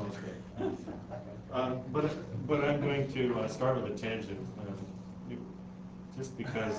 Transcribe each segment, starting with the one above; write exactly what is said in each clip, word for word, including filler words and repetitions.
Uh, but, but I'm going to uh, start with a tangent, uh, just because,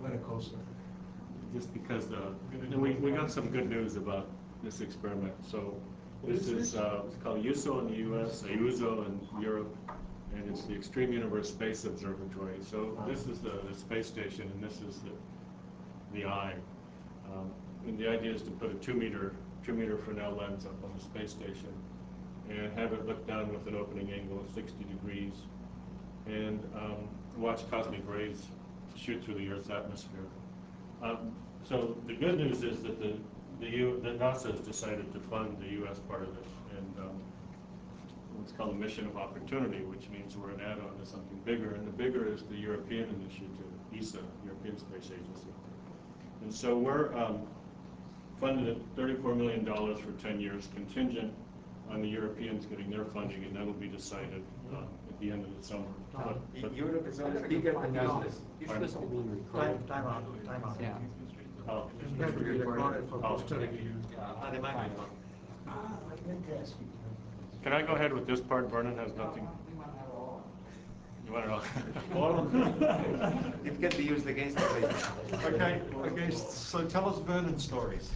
just because uh, we, we got some good news about this experiment. So this is uh, it's called YUSO in the U S, EUSO in Europe, and it's the Extreme Universe Space Observatory. So this is the, the space station, and this is the, the eye. Um, and the idea is to put a two meter, two meter Fresnel lens up on the space station and have it look down with an opening angle of sixty degrees and um, watch cosmic rays shoot through the Earth's atmosphere. Um, so the good news is that the, the, U, the NASA has decided to fund the U S part of this, and um, it's called a Mission of Opportunity, which means we're an add-on to something bigger, and the bigger is the European initiative, E S A, European Space Agency. And so we're um, funded at thirty-four million dollars for ten years, contingent on the Europeans getting their funding, and that'll be decided uh, at the end of the summer. But, but Europe is not speaker and business. Time, time out, time out. Yeah. Oh. You have to be recorded for Oh. posterity. Ah, the microphone. Ah, I meant to ask you. Can I go ahead with this part? Vernon has nothing. You want it all? It can be used against the patient. Okay, okay, so tell us Vernon stories.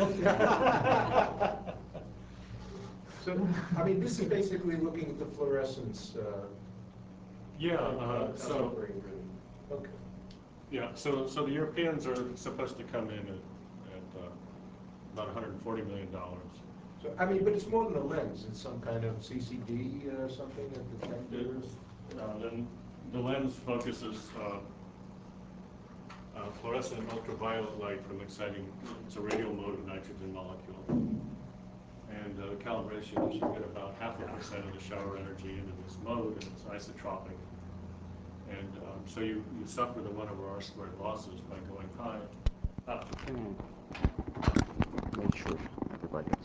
So, I mean, this is basically looking at the fluorescence. Uh, Yeah. Uh, so. Okay. Yeah. So, so the Europeans are supposed to come in at, at uh, about one hundred forty million dollars. So, I mean, but it's more than a lens. It's some kind of C C D or something at the center. Uh, then the lens focuses uh, uh, fluorescent ultraviolet light from exciting. It's a radial mode of nitrogen molecule. And uh, the calibration, you should get about half a percent of the shower energy into this mode, and it's isotropic. And um, so you, you suffer the one over R squared losses by going high up. And make sure everybody's.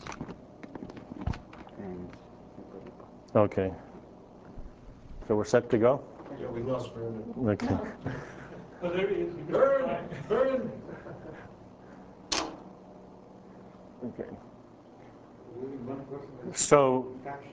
And Okay. So we're set to go? Yeah, we lost Vernon. Okay. Oh, there he is. Burn! Burn! Okay. So,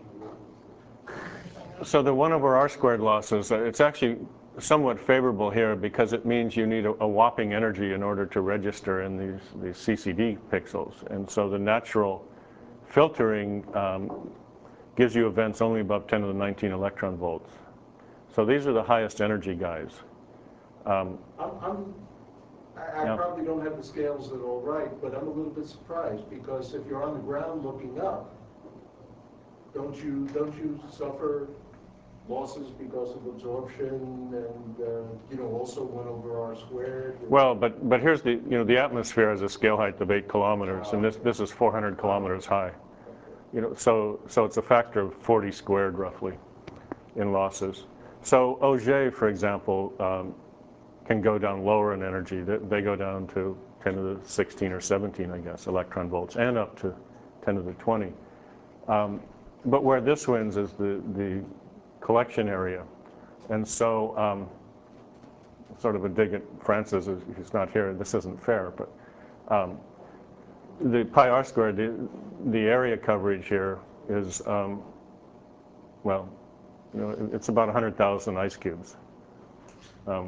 so the one over R squared losses, uh, it's actually somewhat favorable here because it means you need a, a whopping energy in order to register in these, these C C D pixels. And so the natural filtering um, gives you events only above ten to the nineteen electron volts. So these are the highest energy guys. Um, I'm, I'm, I, I Yeah. probably don't have the scales at all right, but I'm a little bit surprised because if you're on the ground looking up, don't you don't you suffer losses because of absorption and uh, you know also one over R squared? Well, but but here's the you know the atmosphere has a scale height of eight kilometers, and this this is four hundred kilometers high. You know, so so it's a factor of forty squared roughly in losses. So Auger, for example, um, can go down lower in energy. They, they go down to ten to the sixteen or seventeen, I guess, electron volts, and up to ten to the twenty. Um, but where this wins is the the collection area, and so um, sort of a dig at Francis, he's not here. This isn't fair, but um, the pi r squared, the, the area coverage here is um, well, you know, it's about one hundred thousand ice cubes. Um,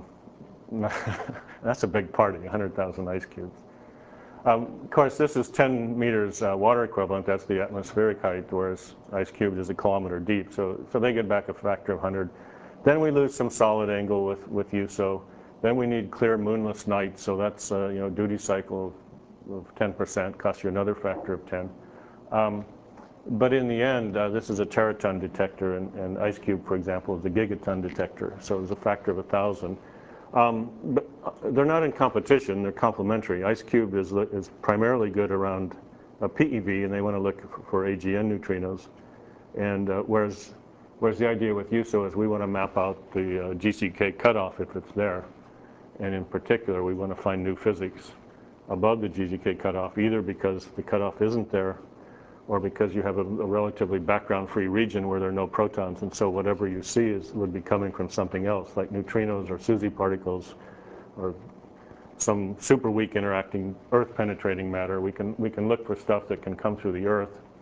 that's a big party, one hundred thousand ice cubes. Um, of course, this is ten meters uh, water equivalent. That's the atmospheric height, whereas ice cubed is a kilometer deep. So, so they get back a factor of one hundred. Then we lose some solid angle with with YUSO. Then we need clear moonless night. So that's uh, you know duty cycle of ten percent, costs you another factor of ten. Um, but in the end, uh, this is a teraton detector, and, and ice cube, for example, is a gigaton detector. So it's a factor of a thousand. Um, but they're not in competition, they're complementary. IceCube is, is primarily good around a P E V, and they want to look for A G N neutrinos. And uh, whereas, whereas the idea with YUSO is we want to map out the uh, G C K cutoff if it's there. And in particular, we want to find new physics above the G C K cutoff, either because the cutoff isn't there, or because you have a, a relatively background-free region where there are no protons, and so whatever you see is would be coming from something else, like neutrinos or SUSY particles, or some super weak interacting Earth-penetrating matter. We can we can look for stuff that can come through the Earth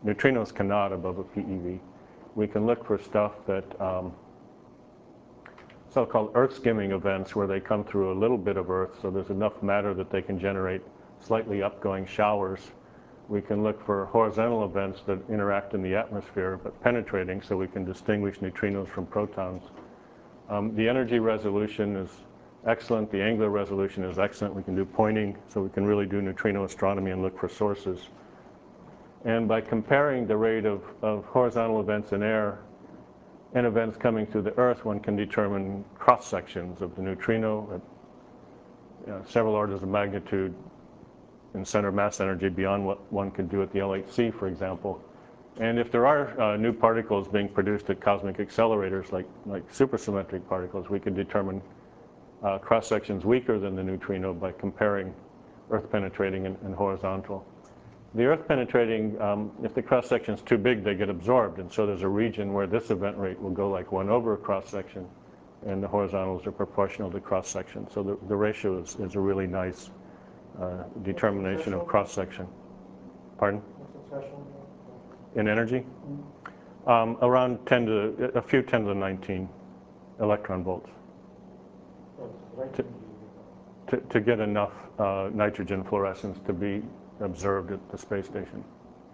Neutrinos cannot above a P E V. We can look for stuff that, um, so-called earth skimming events where they come through a little bit of Earth, so there's enough matter that they can generate slightly upgoing showers. We can look for horizontal events that interact in the atmosphere but penetrating, so we can distinguish neutrinos from protons. Um, the energy resolution is excellent. The angular resolution is excellent. We can do pointing, so we can really do neutrino astronomy and look for sources. And by comparing the rate of, of horizontal events in air and events coming through the Earth, one can determine cross-sections of the neutrino at you know, several orders of magnitude in center mass energy beyond what one could do at the L H C, for example. And if there are uh, new particles being produced at cosmic accelerators, like, like supersymmetric particles, we could determine uh, cross-sections weaker than the neutrino by comparing Earth penetrating and, and horizontal. The Earth penetrating, um, if the cross-section is too big, they get absorbed. And so there's a region where this event rate will go like one over a cross-section, and the horizontals are proportional to cross-section. So the, the ratio is, is a really nice uh, determination of cross-section. Pardon? What's the threshold? In energy? Um, around ten to, a few ten to the nineteen electron volts. To, to, to get enough uh, nitrogen fluorescence to be observed at the space station.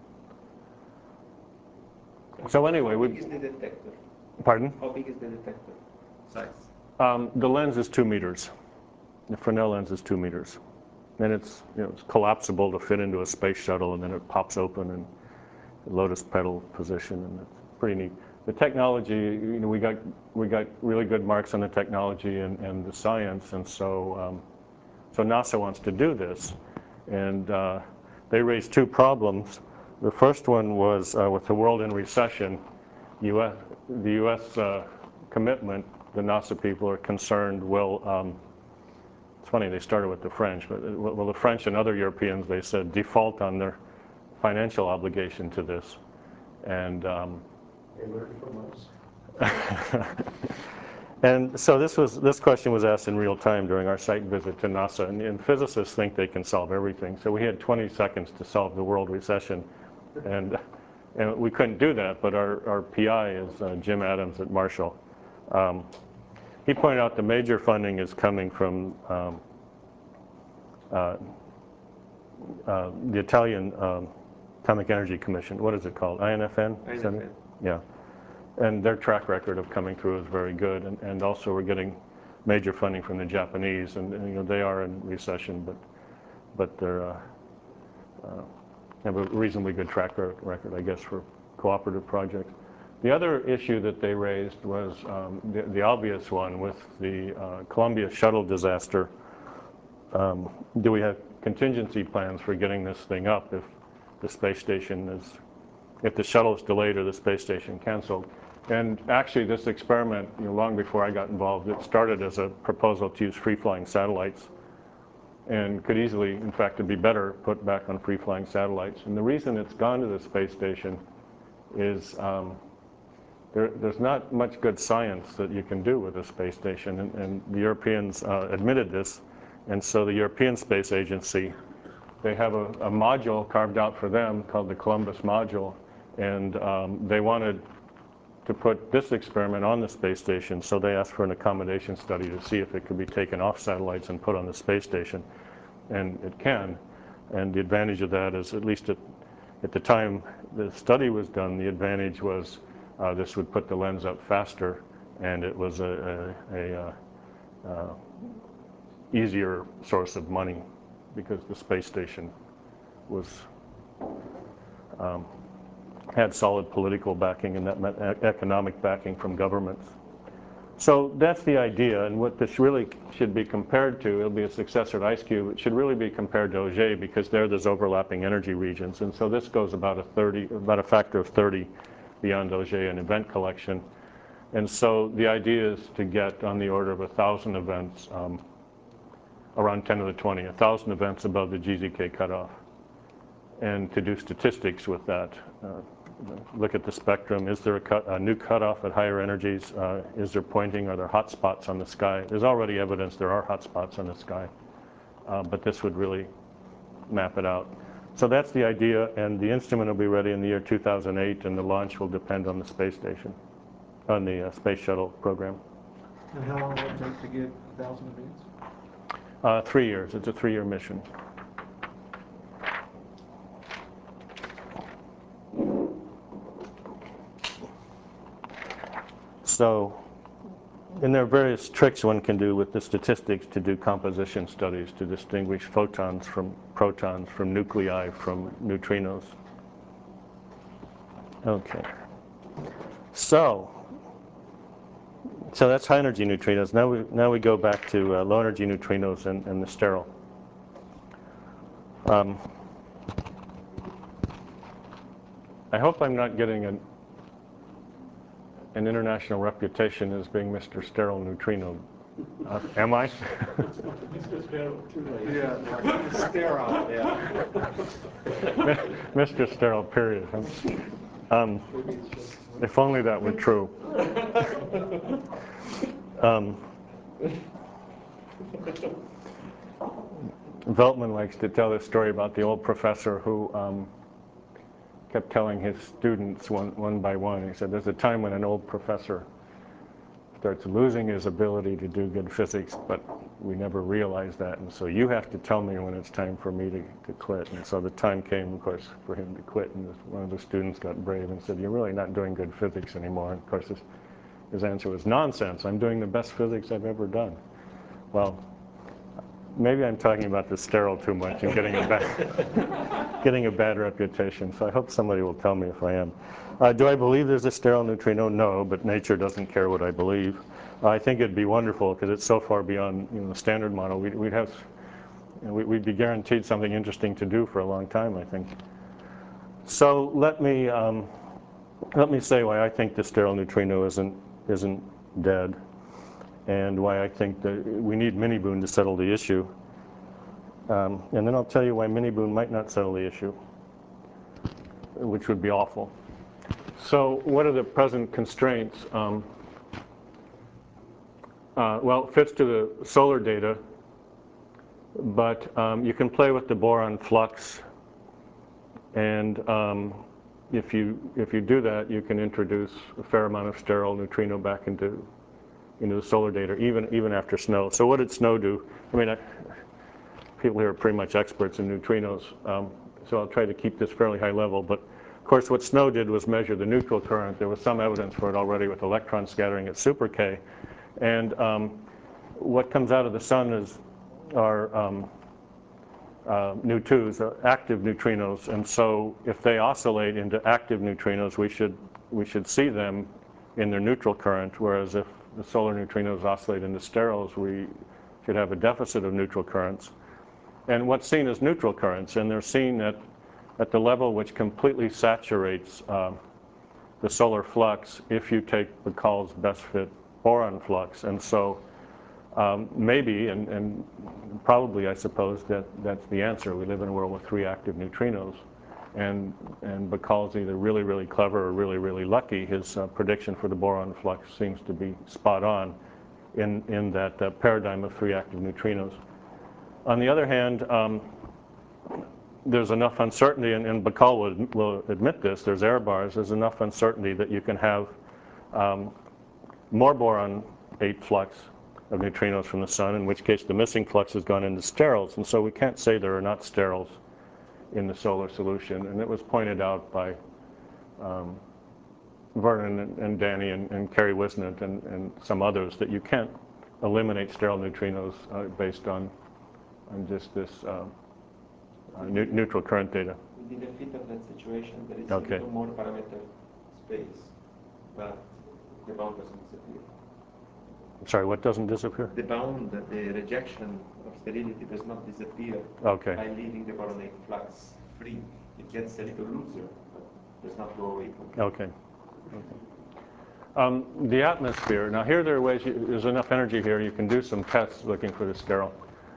So anyway, How we. big is the detector? Pardon? How big is the detector size? Um, the lens is two meters. The Fresnel lens is two meters, and it's you know it's collapsible to fit into a space shuttle, and then it pops open and lotus petal position, and it's pretty neat. The technology, you know, we got we got really good marks on the technology and, and the science, and so um, so NASA wants to do this, and uh, they raised two problems. The first one was uh, with the world in recession, U S the U S uh, commitment. The NASA people are concerned. Will um, it's funny they started with the French, but well the French and other Europeans, they said default on their financial obligation to this, and. Um, They learned from us. And so this was this question was asked in real time during our site visit to NASA, and, and physicists think they can solve everything. So we had twenty seconds to solve the world recession, and and we couldn't do that. But our our P I is uh, Jim Adams at Marshall. Um, he pointed out the major funding is coming from um, uh, uh, the Italian um, Atomic Energy Commission. What is it called? I N F N? I N F N. Yeah. And their track record of coming through is very good, and, and also we're getting major funding from the Japanese, and, and you know they are in recession, but but they're uh, uh, have a reasonably good track record, I guess, for cooperative projects. The other issue that they raised was um, the, the obvious one with the uh, Columbia shuttle disaster. Um, do we have contingency plans for getting this thing up if the space station is, if the shuttle is delayed or the space station canceled? And actually, this experiment, you know, long before I got involved, it started as a proposal to use free-flying satellites, and could easily, in fact, it'd be better put back on free-flying satellites. And the reason it's gone to the space station is um, there, there's not much good science that you can do with a space station, and, and the Europeans uh, admitted this, and so the European Space Agency, they have a, a module carved out for them called the Columbus module, and um, they wanted to put this experiment on the space station, so they asked for an accommodation study to see if it could be taken off satellites and put on the space station, and it can. And the advantage of that is, at least at, at the time the study was done, the advantage was uh, this would put the lens up faster, and it was a, a, a, a uh, easier source of money because the space station was um, had solid political backing and that meant economic backing from governments. So that's the idea, and what this really should be compared to, it'll be a successor to IceCube, it should really be compared to Auger because there there's overlapping energy regions, and so this goes about a thirty, about a factor of thirty beyond Auger in event collection. And so the idea is to get on the order of a thousand events, um, around ten to the twenty, a thousand events above the G Z K cutoff, and to do statistics with that. Uh, look at the spectrum. Is there a, cut, a new cutoff at higher energies? Uh, is there pointing? Are there hot spots on the sky? There's already evidence there are hot spots on the sky, uh, but this would really map it out. So that's the idea, and the instrument will be ready in the year two thousand eight, and the launch will depend on the space station, on the uh, space shuttle program. And how long will it take to get a thousand events? Uh, three years. It's a three-year mission. So, and there are various tricks one can do with the statistics to do composition studies to distinguish photons from protons, from nuclei, from neutrinos. Okay. So, so that's high energy neutrinos. Now we now we go back to uh, low energy neutrinos and, and the sterile. Um, I hope I'm not getting an an international reputation as being Mister Sterile Neutrino. Uh, am I? Mister Sterile, too late. Yeah, sterile, yeah. Mister Sterile, period. Um, if only that were true. Um, Veltman likes to tell this story about the old professor who um, kept telling his students one, one by one. He said, there's a time when an old professor starts losing his ability to do good physics, but we never realize that, and so you have to tell me when it's time for me to, to quit. And so the time came, of course, for him to quit, and one of the students got brave and said, you're really not doing good physics anymore. And of course, his, his answer was, nonsense, I'm doing the best physics I've ever done. Well, maybe I'm talking about the sterile too much and getting a bad, getting a bad reputation, so I hope somebody will tell me if I am. Uh, do I believe there's a sterile neutrino? No, but nature doesn't care what I believe. Uh, I think it'd be wonderful because it's so far beyond, you know, the standard model. We'd, we'd have, you know, we'd be guaranteed something interesting to do for a long time, I think. So let me um, let me say why I think the sterile neutrino isn't isn't dead, and why I think that we need mini-boon to settle the issue. Um, and then I'll tell you why mini-boon might not settle the issue, which would be awful. So what are the present constraints? Um, uh, well, it fits to the solar data, but um, you can play with the boron flux, and um, if you if you do that, you can introduce a fair amount of sterile neutrino back into into the solar data, even even after SNO. So what did SNO do? I mean, I, people here are pretty much experts in neutrinos, um, so I'll try to keep this fairly high level. But of course, what SNO did was measure the neutral current. There was some evidence for it already with electron scattering at super K, and um, what comes out of the sun is are um, uh, nu twos, uh, active neutrinos, and so if they oscillate into active neutrinos, we should we should see them in their neutral current, whereas if the solar neutrinos oscillate into steriles, we should have a deficit of neutral currents. And what's seen as neutral currents, and they're seen at, at the level which completely saturates uh, the solar flux if you take Bacal's best fit boron flux. And so um, maybe, and, and probably I suppose, that that's the answer. We live in a world with three active neutrinos. And, and Bacal's either really, really clever or really, really lucky. His uh, prediction for the boron flux seems to be spot on in, in that uh, paradigm of three active neutrinos. On the other hand, um, there's enough uncertainty, and, and Bacal will, will admit this, there's error bars, there's enough uncertainty that you can have um, more boron eight flux of neutrinos from the sun, in which case the missing flux has gone into steriles. And so we can't say there are not steriles in the solar solution. And it was pointed out by um, Vernon and, and Danny and, and Kerry Wisnant and, and some others that you can't eliminate sterile neutrinos uh, based on, on just this uh, uh, ne neutral current data. Within the fit of that situation, there is Okay. a little more parameter space, but the bound doesn't disappear. I'm sorry, what doesn't disappear? The bound, the rejection of sterility does not disappear Okay. by leaving the boronate flux free. It gets a little looser, but does not go away completely. Okay. Okay. Um, the atmosphere. Now here there are ways, you, there's enough energy here, you can do some tests looking for the sterile.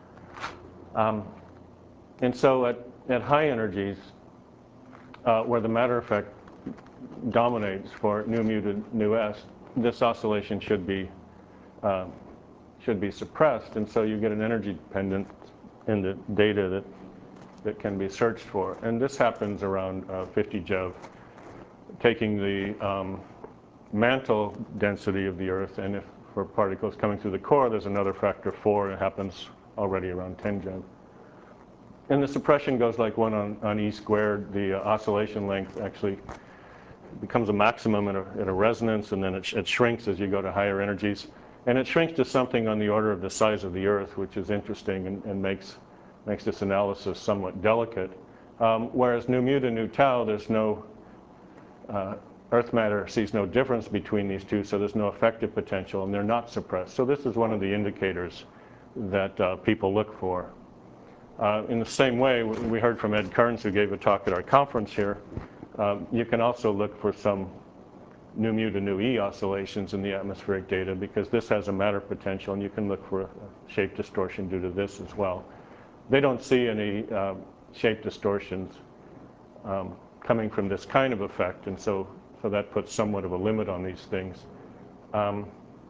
Um, and so at, at high energies, uh, where the matter effect dominates for nu mu to nu s, this oscillation should be uh, should be suppressed, and so you get an energy dependence in the data that that can be searched for. And this happens around uh, fifty Gev, taking the um, mantle density of the Earth, and if for particles coming through the core, there's another factor of four, and it happens already around ten Gev. And the suppression goes like one on, on E squared. The uh, oscillation length actually becomes a maximum at a, at a resonance, and then it, sh it shrinks as you go to higher energies. And it shrinks to something on the order of the size of the Earth, which is interesting and, and makes, makes this analysis somewhat delicate. Um, whereas nu mu to nu tau, there's no, uh, Earth matter sees no difference between these two, so there's no effective potential, and they're not suppressed. So this is one of the indicators that uh, people look for. Uh, in the same way, we heard from Ed Kearns, who gave a talk at our conference here. Um, you can also look for some nu mu to nu e oscillations in the atmospheric data, because this has a matter potential, and you can look for a shape distortion due to this as well. They don't see any uh, shape distortions um, coming from this kind of effect, and so, so that puts somewhat of a limit on these things. Um,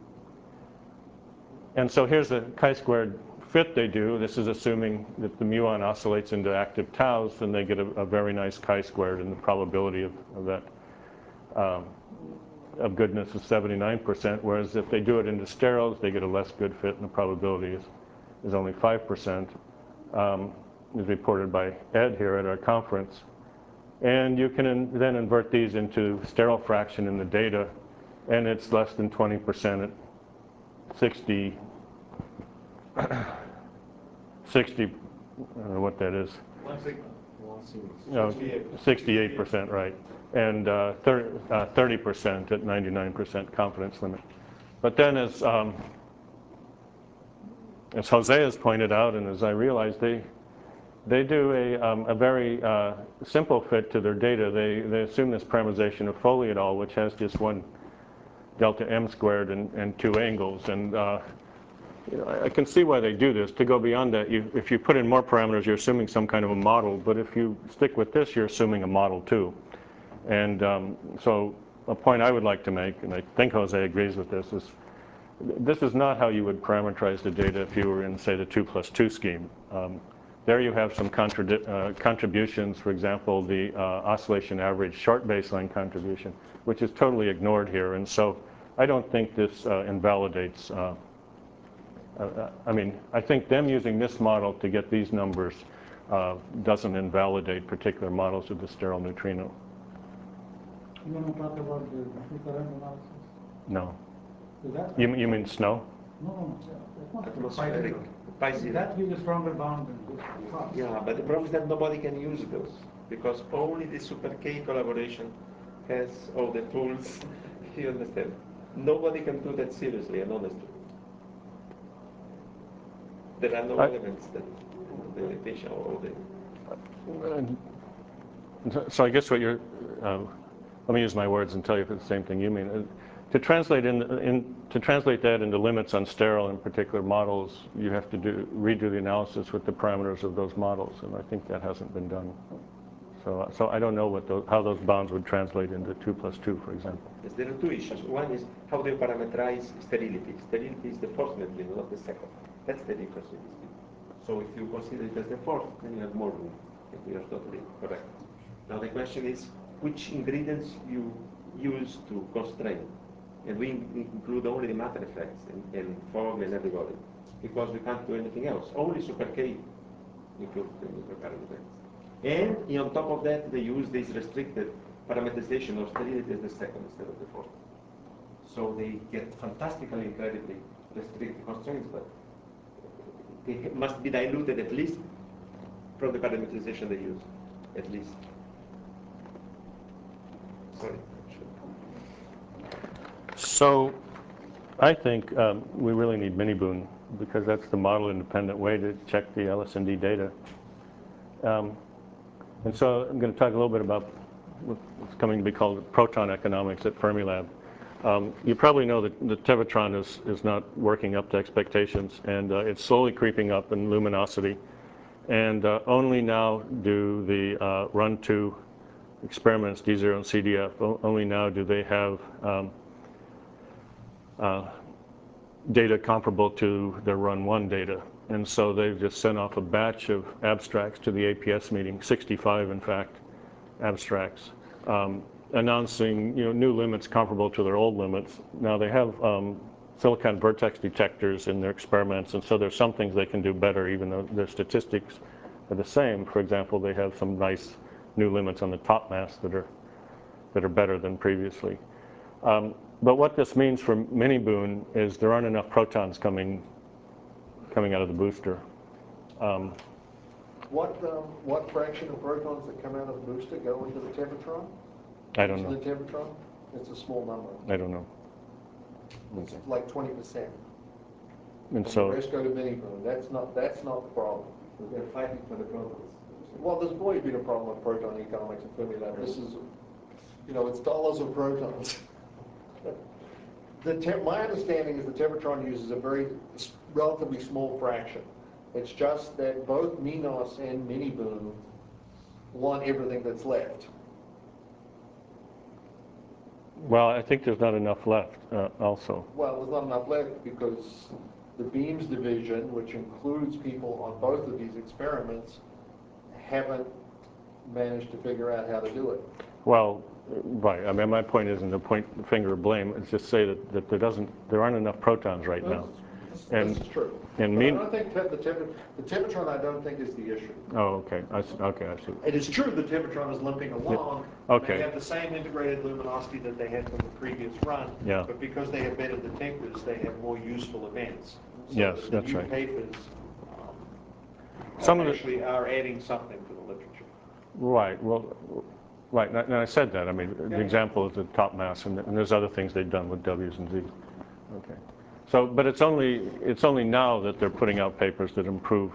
and so here's a chi-squared fit they do. This is assuming that the muon oscillates into active taus, and they get a, a very nice chi-squared, and the probability of, of that um, of goodness is seventy-nine percent, whereas if they do it into sterols, they get a less good fit, and the probability is, is only five percent, um, as reported by Ed here at our conference. And you can in, then invert these into sterile fraction in the data, and it's less than twenty percent at sixty, sixty, I don't know what that is. One sigma. No, sixty-eight percent, right. And uh, thirty percent at ninety-nine percent confidence limit. But then as, um, as Jose has pointed out, and as I realized, they, they do a, um, a very uh, simple fit to their data. They, they assume this parameterization of Foley et al., which has just one delta m squared and, and two angles. And uh, you know, I, I can see why they do this. To go beyond that, you, if you put in more parameters, you're assuming some kind of a model. But if you stick with this, you're assuming a model too. And um, so a point I would like to make, and I think Jose agrees with this, is this is not how you would parameterize the data if you were in, say, the two plus two scheme. Um, there you have some uh, contributions, for example, the uh, oscillation average short baseline contribution, which is totally ignored here. And so I don't think this uh, invalidates, uh, uh, I mean, I think them using this model to get these numbers uh, doesn't invalidate particular models of the sterile neutrino. You want to talk about the different analysis? No. So that, You, you mean snow? no, no, that's not Atmospheric. Pi Pi zero. zero. That gives a stronger bound than this. Fast. Yeah, but the problem is that nobody can use those, because only the Super K collaboration has all the tools. You understand? Nobody can do that seriously and honestly. There are no I, elements that the limitation or the. So I guess what you're, uh, let me use my words and tell you if it's the same thing you mean. Uh, to translate in, in to translate that into limits on sterile and particular models, you have to do redo the analysis with the parameters of those models, and I think that hasn't been done. So, so I don't know what those, how those bounds would translate into two plus two, for example. Yes, there are two issues. One is how do you parameterize sterility? Sterility is the first neutrino, not the second. That's the difference with this thing. So if you consider it as the fourth, then you have more room. We are totally correct. Now the question is which ingredients you use to constrain. And we include only the matter effects and, and fog and everybody, because we can't do anything else. Only Super K includes the nuclear parameters. And on top of that, they use this restricted parameterization of sterility as the second instead of the fourth. So they get fantastically, incredibly restricted constraints, but they must be diluted at least from the parameterization they use, at least. Sorry. So I think um, we really need Miniboon, because that's the model-independent way to check the L S N D data. Um, and so I'm going to talk a little bit about what's coming to be called proton economics at Fermilab. Um, you probably know that the Tevatron is, is not working up to expectations, and uh, it's slowly creeping up in luminosity. And uh, only now do the uh, run two experiments, D zero and C D F, only now do they have um, uh, data comparable to their run one data. and so they've just sent off a batch of abstracts to the A P S meeting, sixty-five in fact, abstracts, um, announcing you know new limits comparable to their old limits. Now they have um, silicon vertex detectors in their experiments, and so there's some things they can do better, even though their statistics are the same. For example, they have some nice new limits on the top mass that are that are better than previously. Um, but what this means for Mini Boon is there aren't enough protons coming coming out of the booster. Um, What, um, what fraction of protons that come out of the booster go into the Tevatron? I don't Into know. the Tevatron? It's a small number. I don't know. It's like twenty percent. And The so, rest go to Mini Boon. That's not, that's not the problem. They're fighting for the protons. Well, there's always been a problem with proton economics and Fermilab. This is, you know, it's dollars of protons. The te my understanding is the Tevatron uses a very s- relatively small fraction. It's just that both Minos and Mini Boon want everything that's left. well, I think there's not enough left uh, also. Well, there's not enough left because the beams division, which includes people on both of these experiments, haven't managed to figure out how to do it. Well, right. I mean, my point isn't to point the finger of blame. It's just say that, that there doesn't, there aren't enough protons right now. This, And- this is true. and But mean- I don't think te- the, Tev the Tevatron, I don't think is the issue. Oh, okay. I see. Okay, I see. It is true the Tevatron is limping along. Okay. They have the same integrated luminosity that they had from the previous run. Yeah. But because they have better detectors, they have more useful events. So Yes, the that's new right. papers um, Some of the- actually are adding something to the literature. Right. Well, right. And I, and I said that. I mean, the example is the top mass, and, and there's other things they've done with W's and Z's. Okay. So, but it's only it's only now that they're putting out papers that improve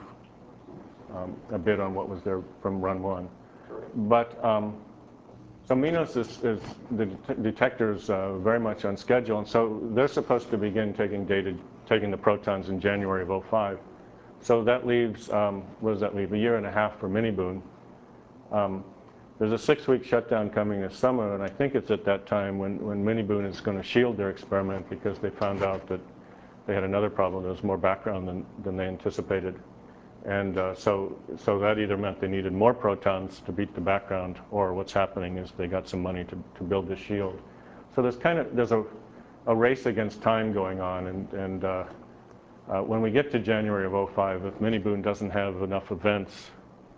um, a bit on what was there from run one. But um, so Minos is, is the det detectors uh, very much on schedule, and so they're supposed to begin taking data, taking the protons in January of oh five. So that leaves, um, what does that leave? A year and a half for Mini Boon. Um, there's a six-week shutdown coming this summer, and I think it's at that time when, when Mini Boon is going to shield their experiment because they found out that they had another problem. There was more background than, than they anticipated. And uh, so, so that either meant they needed more protons to beat the background, or what's happening is they got some money to, to build this shield. So there's kind of, there's a, a race against time going on, and, and uh, uh, when we get to January of oh five, if Mini Boon doesn't have enough events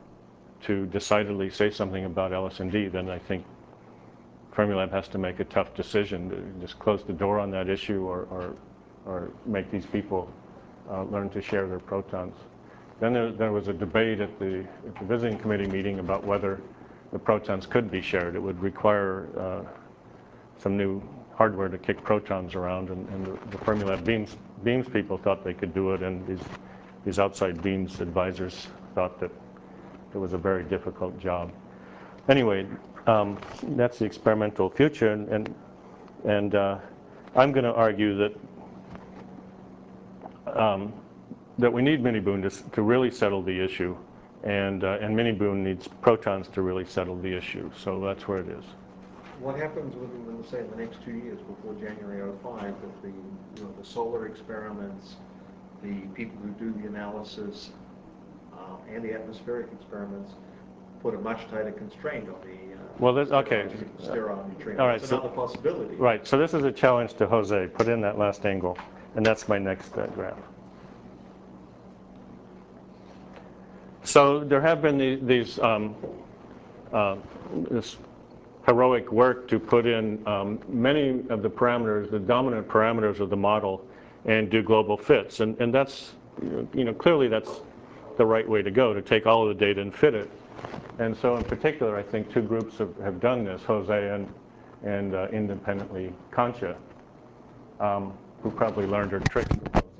to decidedly say something about L S N D, then I think Fermilab has to make a tough decision to just close the door on that issue, or, or, or make these people uh, learn to share their protons. Then there, there was a debate at the, at the visiting committee meeting about whether the protons could be shared. It would require uh, some new hardware to kick protons around, and, and the, the Fermilab beams, beams people thought they could do it, and these, these outside beams advisors thought that it was a very difficult job. Anyway, um, that's the experimental future, and, and, and uh, I'm going to argue that um, that we need Mini Boon to, to really settle the issue, and, uh, and Mini Boon needs protons to really settle the issue. So that's where it is. What happens within, the, say, the next two years before January oh five, that the, you know, the solar experiments, the people who do the analysis, uh, and the atmospheric experiments put a much tighter constraint on the uh, Well, this, okay. sterile neutrino. All right, It's so- another possibility. Right, so this is a challenge to Jose. Put in that last angle, and that's my next uh, graph. So there have been the, these um, uh, this heroic work to put in um, many of the parameters, the dominant parameters of the model, and do global fits, and and that's, you know, clearly that's the right way to go, to take all of the data and fit it. And so in particular, I think two groups have, have done this, Jose and and uh, independently Concha, um, who probably learned her tricks with Jose's.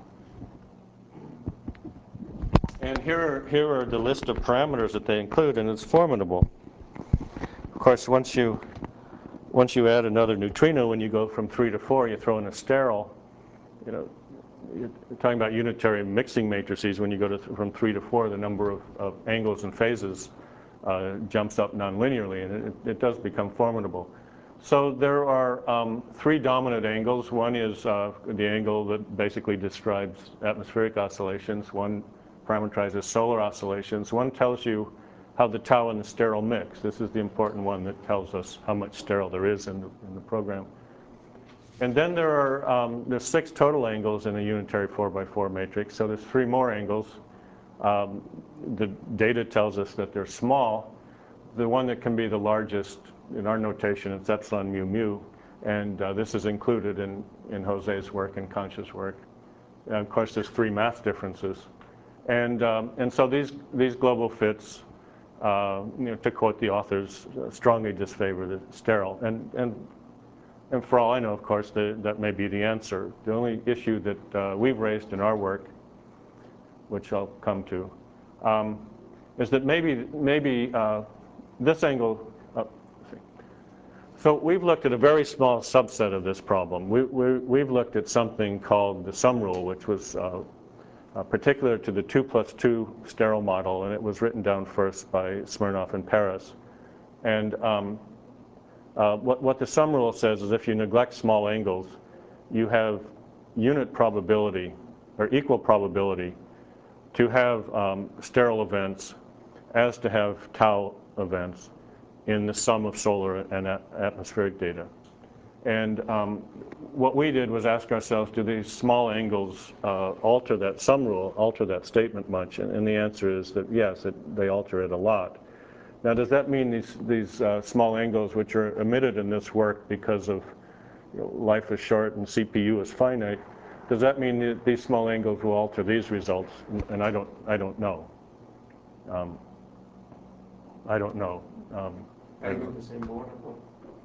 And here are, here are the list of parameters that they include, and it's formidable. Of course, once you, once you add another neutrino, when you go from three to four, you throw in a sterile, you know, you're talking about unitary mixing matrices. When you go to th from three to four, the number of, of angles and phases uh, jumps up nonlinearly, and it, it does become formidable. So there are um, three dominant angles. One is uh, the angle that basically describes atmospheric oscillations. One parameterizes solar oscillations. One tells you how the tau and the sterile mix. This is the important one that tells us how much sterile there is in the, in the program. And then there are um, there's six total angles in a unitary four by four matrix. So there's three more angles. Um, the data tells us that they're small. The one that can be the largest, in our notation, it's epsilon mu mu. And uh, this is included in, in Jose's work and Concha's work. And of course, there's three mass differences. And, um, and so these, these global fits, uh, you know, to quote the authors, uh, strongly disfavor the sterile. And, and, and for all I know, of course, the, that may be the answer. The only issue that uh, we've raised in our work, which I'll come to, um, is that maybe, maybe uh, this angle, uh, so we've looked at a very small subset of this problem. We, we, we've looked at something called the sum rule, which was uh, uh, particular to the two plus two sterile model, and it was written down first by Smirnov and Paris. And um, uh, what, what the sum rule says is if you neglect small angles, you have unit probability, or equal probability, to have um, sterile events as to have tau events in the sum of solar and a atmospheric data. And um, what we did was ask ourselves, do these small angles uh, alter that sum rule, alter that statement much? And, and the answer is that yes, it, they alter it a lot. Now, does that mean these, these uh, small angles, which are emitted in this work because of you know, life is short and C P U is finite, does that mean that these small angles will alter these results? And, and I don't, I don't know. Um, I don't know. Um, Are you going to say more about?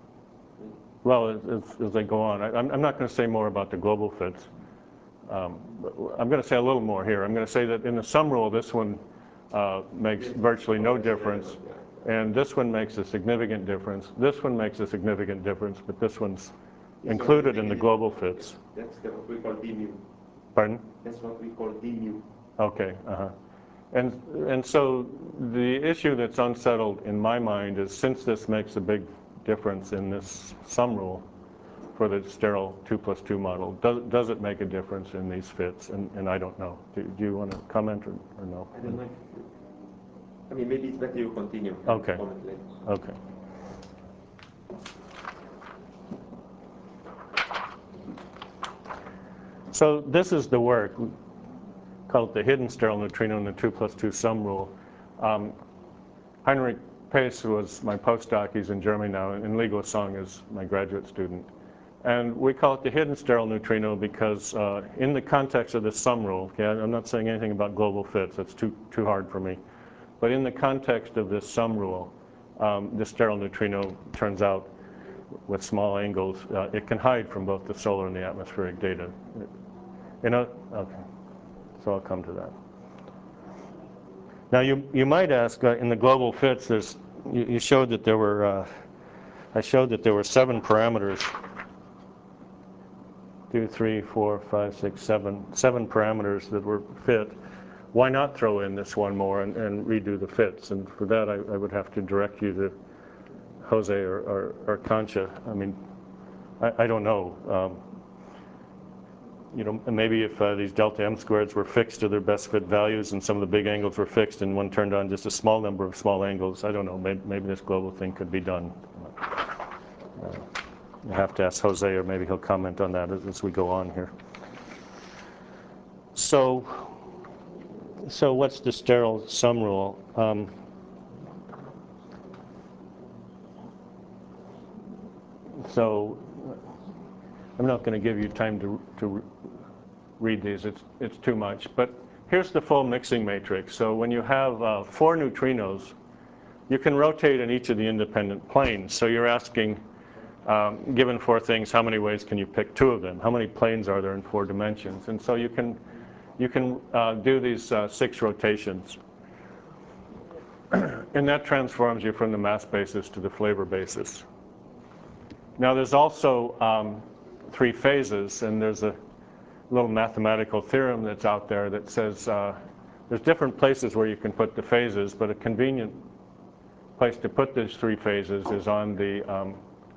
Well, as, as, as I go on, I, I'm, I'm not going to say more about the global fits. Um, but I'm going to say a little more here. I'm going to say that in the sum rule, this one uh, makes virtually no difference, and this one makes a significant difference. This one makes a significant difference, but this one's included in the global fits. That's what we call d mu. Pardon? That's what we call d mu. Okay. Uh-huh. And, and so the issue that's unsettled in my mind is, since this makes a big difference in this sum rule for the sterile two plus two model, does, does it make a difference in these fits? And, and I don't know. Do, do you want to comment or, or no? I don't know. I mean, maybe it's better you continue. Okay. Comment later. Okay. So this is the work. We call it the hidden sterile neutrino and the two plus two sum rule. Um, Heinrich Pace was my postdoc. He's in Germany now, and Li Song is my graduate student. And we call it the hidden sterile neutrino because uh, in the context of the sum rule, okay, I'm not saying anything about global fits. That's too, too hard for me. But in the context of this sum rule, um, the sterile neutrino turns out with small angles, uh, it can hide from both the solar and the atmospheric data. You know, okay, so I'll come to that. Now you, you might ask, uh, in the global fits, there's, you, you showed that there were, uh, I showed that there were seven parameters. Two, three, four, five, six, seven, seven parameters that were fit. Why not throw in this one more and, and redo the fits? And for that, I, I would have to direct you to Jose or, or, or Concha. I mean, I, I don't know. Um, you know, maybe if uh, these delta m squareds were fixed to their best fit values and some of the big angles were fixed and one turned on just a small number of small angles, I don't know. Maybe, maybe this global thing could be done. Uh, you have to ask Jose, or maybe he'll comment on that as, as we go on here. So, so what's the sterile sum rule? Um, so, I'm not going to give you time to to read these. It's it's too much. But here's the full mixing matrix. So when you have uh, four neutrinos, you can rotate in each of the independent planes. So you're asking, um, given four things, how many ways can you pick two of them? How many planes are there in four dimensions? And so you can you can uh, do these uh, six rotations. And that transforms you from the mass basis to the flavor basis. Now there's also um, three phases, and there's a little mathematical theorem that's out there that says uh, there's different places where you can put the phases, but a convenient place to put these three phases is on the um,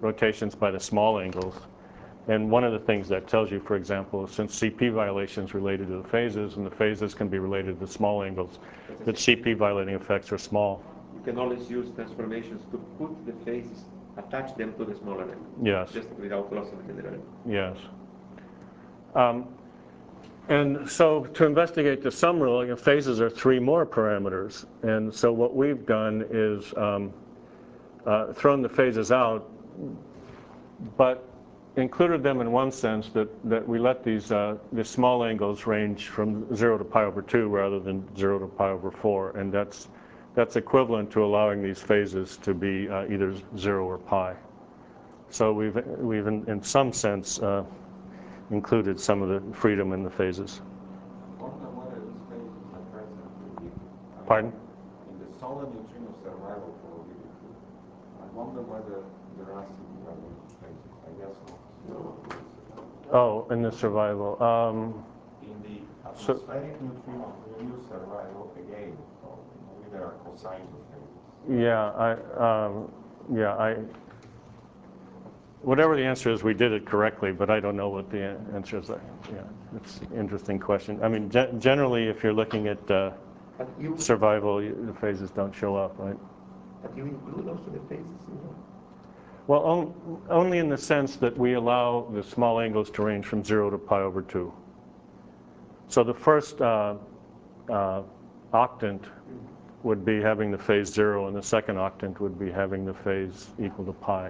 rotations by the small angles. And one of the things that tells you, for example, since C P violation is related to the phases, and the phases can be related to small angles, that C P violating effects are small. You can always use transformations to put the phases, attach them to the smaller angle. Yes. Just without loss of generality. Yes. Um, and so to investigate the sum rule, you know, phases are three more parameters. And so what we've done is um, uh, thrown the phases out, but included them in one sense that, that we let these, uh, these small angles range from zero to pi over two rather than zero to pi over four. And that's, that's equivalent to allowing these phases to be uh, either zero or pi. So we've, we've in, in some sense, uh, included some of the freedom in the phases. I wonder whether these phases are present in the, Pardon? in the solar neutrino survival probability. I wonder whether there are similar phases. I guess not. Oh, in the survival. Um, In the So- atmospheric neutrino new survival again, so maybe there are cosines of phases. yeah, I, um, yeah, I. Whatever the answer is, we did it correctly, but I don't know what the answer is. Yeah, it's an interesting question. I mean, ge generally, if you're looking at uh, But you, survival, you, the phases don't show up, right? but you include also the phases in there. Well, on, only in the sense that we allow the small angles to range from zero to pi over two. So the first uh, uh, octant would be having the phase zero, and the second octant would be having the phase equal to pi.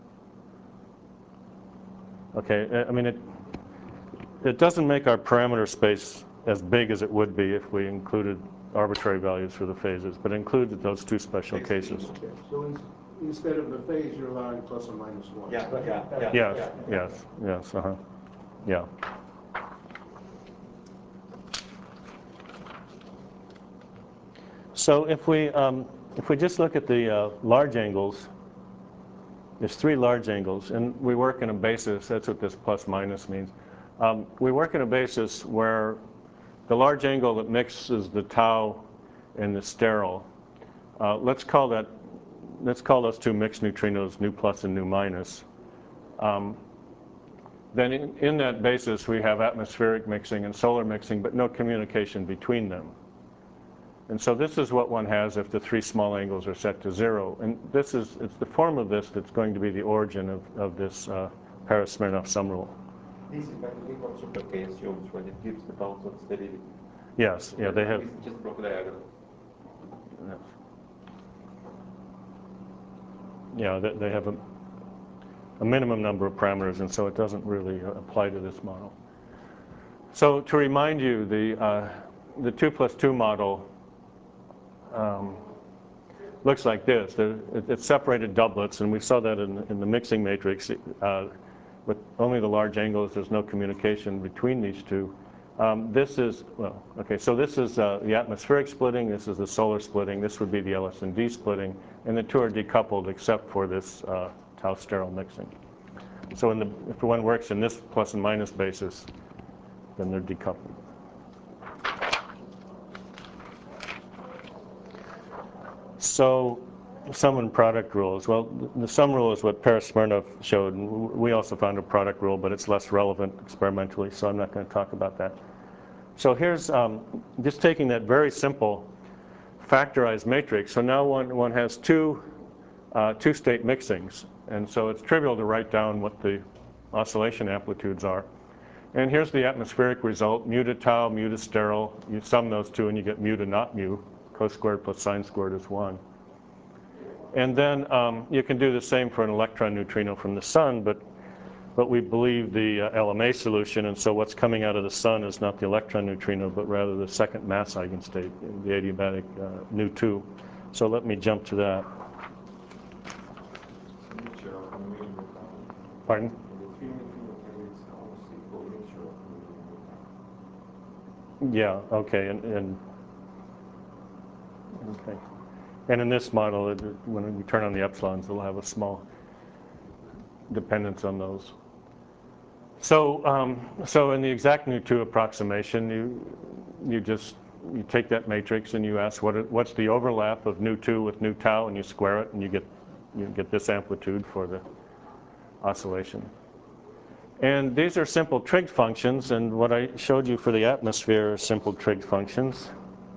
Okay, I mean, it, it doesn't make our parameter space as big as it would be if we included arbitrary values for the phases, but included those two special cases. Okay, so in, instead of the phase, you're allowing plus or minus one. Yeah, yeah, yeah. Yes, yeah. yes, yes, uh-huh, yeah. So if we, um, if we just look at the uh, large angles, there's three large angles, and we work in a basis, that's what this plus minus means. Um, we work in a basis where the large angle that mixes the tau and the sterile, uh, let's call that, let's call those two mixed neutrinos nu plus and nu minus. Um, then in, in that basis, we have atmospheric mixing and solar mixing, but no communication between them. And so this is what one has if the three small angles are set to zero. And this is, it's the form of this that's going to be the origin of, of this uh, Parasmirnov sum rule. This is by the way what super K assumes when it gives the bounds on sterility. Yes, yeah, they have. It's just block diagonal. Yes. Yeah, they, they have a, a minimum number of parameters, and so it doesn't really uh, apply to this model. So to remind you, the, uh, the two plus two model um, looks like this. There, it, it's separated doublets, and we saw that in, in the mixing matrix. Uh, with only the large angles, there's no communication between these two. Um, this is, well, okay, so this is uh, the atmospheric splitting, this is the solar splitting, this would be the L S and D splitting, and the two are decoupled except for this uh, tau sterile mixing. So in the, if one works in this plus and minus basis, then they're decoupled. So sum and product rules. Well, the sum rule is what Parasmirnov showed, and we also found a product rule, but it's less relevant experimentally, so I'm not going to talk about that. So here's um, just taking that very simple factorized matrix. So now one, one has two uh, two-state mixings, and so it's trivial to write down what the oscillation amplitudes are. And here's the atmospheric result, mu to tau, mu to sterile. You sum those two and you get mu to not mu. Cos squared plus sine squared is one. And then um, you can do the same for an electron neutrino from the sun, but, but we believe the uh, L M A solution, and so what's coming out of the sun is not the electron neutrino, but rather the second mass eigenstate, the adiabatic uh, nu two. So let me jump to that. Mixture of mu and tau. Pardon? The three neutrino case is almost equal mixture of mu and tau. Yeah, okay, and, and okay. And in this model, it, when we turn on the epsilons, it'll have a small dependence on those. So, um, so in the exact nu two approximation, you you just you take that matrix and you ask what it, what's the overlap of nu two with nu tau, and you square it, and you get you get this amplitude for the oscillation. And these are simple trig functions, and what I showed you for the atmosphere are simple trig functions.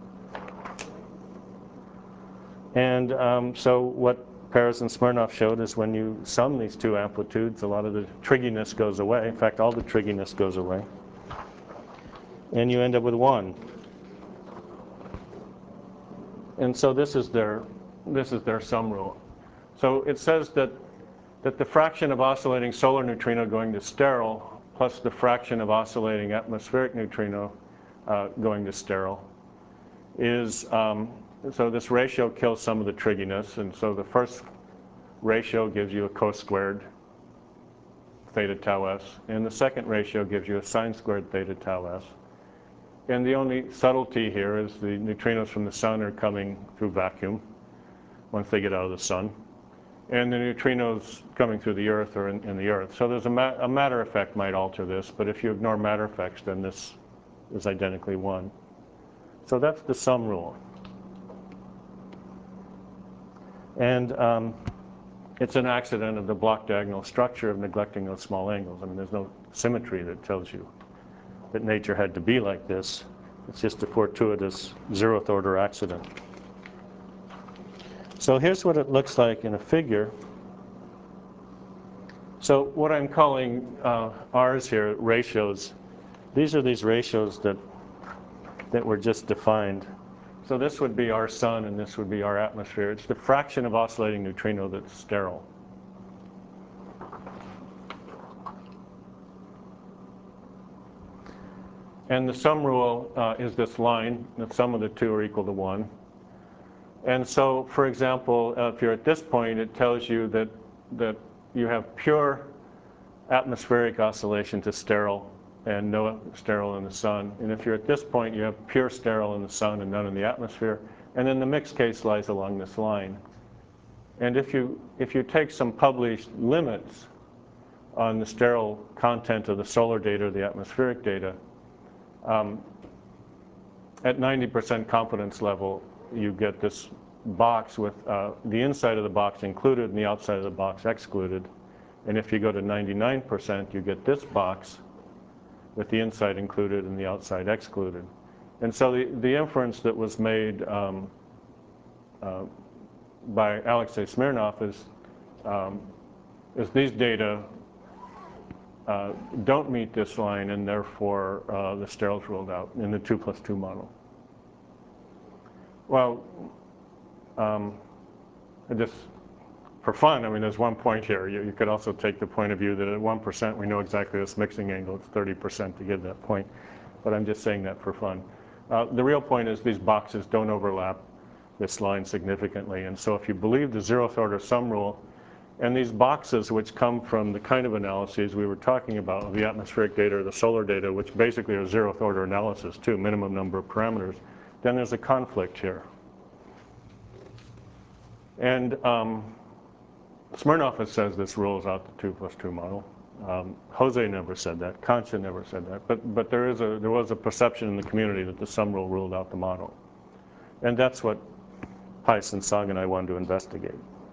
And um, so what Paris and Smirnov showed is when you sum these two amplitudes, a lot of the trigginess goes away. In fact, all the trigginess goes away. And you end up with one. And so this is their, this is their sum rule. So it says that, that the fraction of oscillating solar neutrino going to sterile plus the fraction of oscillating atmospheric neutrino uh, going to sterile is, um, so this ratio kills some of the trigginess. And so the first ratio gives you a co-squared theta tau s. And the second ratio gives you a sine squared theta tau s. And the only subtlety here is the neutrinos from the sun are coming through vacuum once they get out of the sun. And the neutrinos coming through the Earth are in, in the Earth. So there's a, ma a matter effect might alter this, but if you ignore matter effects, then this is identically one. So that's the sum rule. And um, it's an accident of the block diagonal structure of neglecting those small angles. I mean, there's no symmetry that tells you that nature had to be like this. It's just a fortuitous zeroth order accident. So here's what it looks like in a figure. So what I'm calling uh, R's here, ratios, these are these ratios that, that were just defined. So this would be our sun and this would be our atmosphere. It's the fraction of oscillating neutrino that's sterile. And the sum rule uh, is this line. The sum of the two are equal to one. And so, for example, uh, if you're at this point, it tells you that, that you have pure atmospheric oscillation to sterile and no sterile in the sun. And if you're at this point, you have pure sterile in the sun and none in the atmosphere. And then the mixed case lies along this line. And if you, if you take some published limits on the sterile content of the solar data or the atmospheric data, um, at ninety percent confidence level, you get this box with uh, the inside of the box included and the outside of the box excluded. And if you go to ninety-nine percent, you get this box with the inside included and the outside excluded. And so the, the inference that was made um, uh, by Alexei Smirnov is, um, is these data uh, don't meet this line, and therefore uh, the sterile's ruled out in the two plus two model. Well, um, just for fun, I mean, there's one point here. You, you could also take the point of view that at one percent we know exactly this mixing angle. It's thirty percent to give that point. But I'm just saying that for fun. Uh, the real point is these boxes don't overlap this line significantly. And so if you believe the zeroth order sum rule, and these boxes which come from the kind of analyses we were talking about, the atmospheric data or the solar data, which basically are zeroth order analysis too, minimum number of parameters, then there's a conflict here. And um, Smirnov says this rules out the two plus two model. Um, Jose never said that. Concha never said that. But, but there, is a, there was a perception in the community that the sum rule ruled out the model. And that's what Heiss and Song and I wanted to investigate.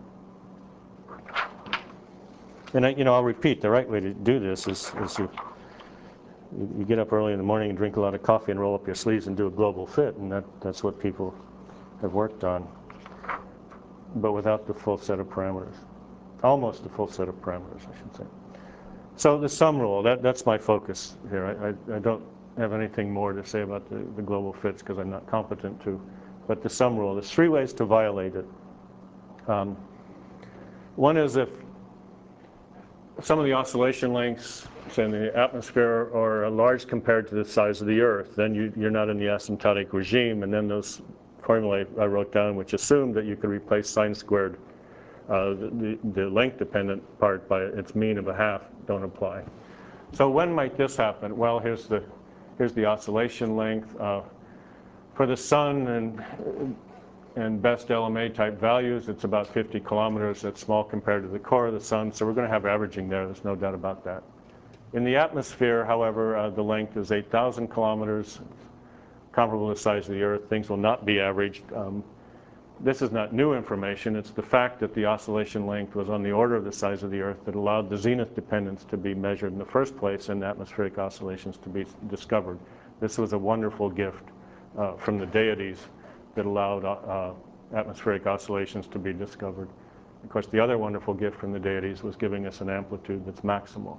And I, you know, I'll repeat, the right way to do this is, is you, you get up early in the morning and drink a lot of coffee and roll up your sleeves and do a global fit. And that, that's what people have worked on, but without the full set of parameters. Almost the full set of parameters, I should say. So the sum rule, that, that's my focus here. I, I, I don't have anything more to say about the, the global fits because I'm not competent to. But the sum rule, there's three ways to violate it. Um, one is if some of the oscillation lengths, say in the atmosphere, are large compared to the size of the Earth, then you, you're not in the asymptotic regime. And then those formulae I wrote down, which assumed that you could replace sine squared, uh, the, the length dependent part by its mean of a half, don't apply. So when might this happen? Well, here's the, here's the oscillation length. Uh, for the sun and, and best L M A type values, it's about fifty kilometers. That's small compared to the core of the sun. So we're going to have averaging there. There's no doubt about that. In the atmosphere, however, uh, the length is eight thousand kilometers, comparable to the size of the Earth. Things will not be averaged. Um, this is not new information. It's the fact that the oscillation length was on the order of the size of the Earth that allowed the zenith dependence to be measured in the first place and atmospheric oscillations to be discovered. This was a wonderful gift uh, from the deities that allowed uh, atmospheric oscillations to be discovered. Of course, the other wonderful gift from the deities was giving us an amplitude that's maximal.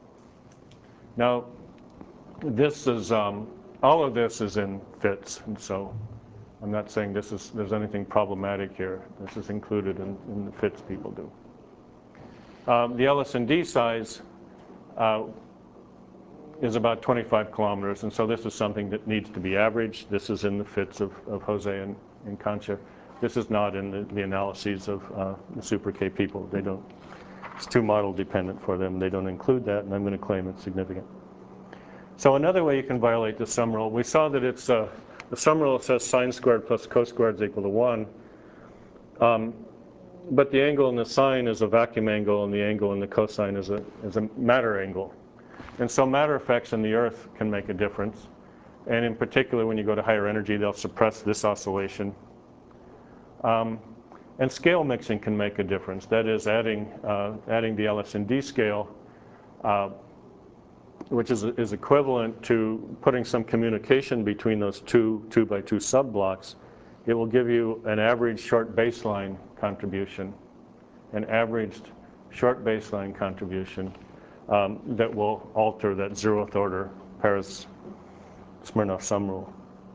Now, this is, um, all of this is in FITS, and so I'm not saying this is, there's anything problematic here. This is included in, in the FITS people do. Um, the L S N D size uh, is about twenty-five kilometers, and so this is something that needs to be averaged. This is in the FITS of, of Jose and, and Concha. This is not in the, the analyses of uh, the Super K people. They don't, it's too model dependent for them. They don't include that, and I'm going to claim it's significant. So another way you can violate the sum rule, we saw that it's, uh, the sum rule says sine squared plus cos squared is equal to one. Um, but the angle in the sine is a vacuum angle, and the angle in the cosine is a, is a matter angle. And so matter effects in the Earth can make a difference. And in particular, when you go to higher energy, they'll suppress this oscillation. Um, and scale mixing can make a difference. That is, adding, uh, adding the L S N D scale, uh, which is, is equivalent to putting some communication between those two two by two subblocks. It will give you an average short baseline contribution, an averaged short baseline contribution um, that will alter that zeroth order Paris-Smirnov sum rule.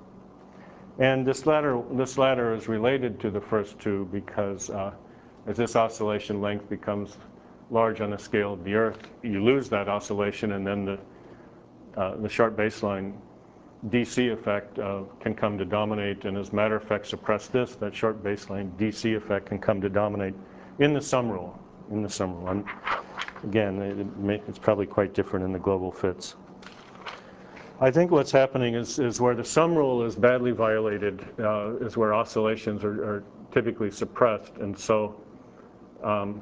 And this latter, this latter is related to the first two because uh, as this oscillation length becomes large on the scale of the Earth, you lose that oscillation, and then the, uh, the short baseline D C effect uh, can come to dominate. And as matter effects suppress this, that short baseline D C effect can come to dominate in the sum rule. In the sum rule. And again, it may, it's probably quite different in the global FITS. I think what's happening is, is where the sum rule is badly violated, uh, is where oscillations are, are typically suppressed. And so, um,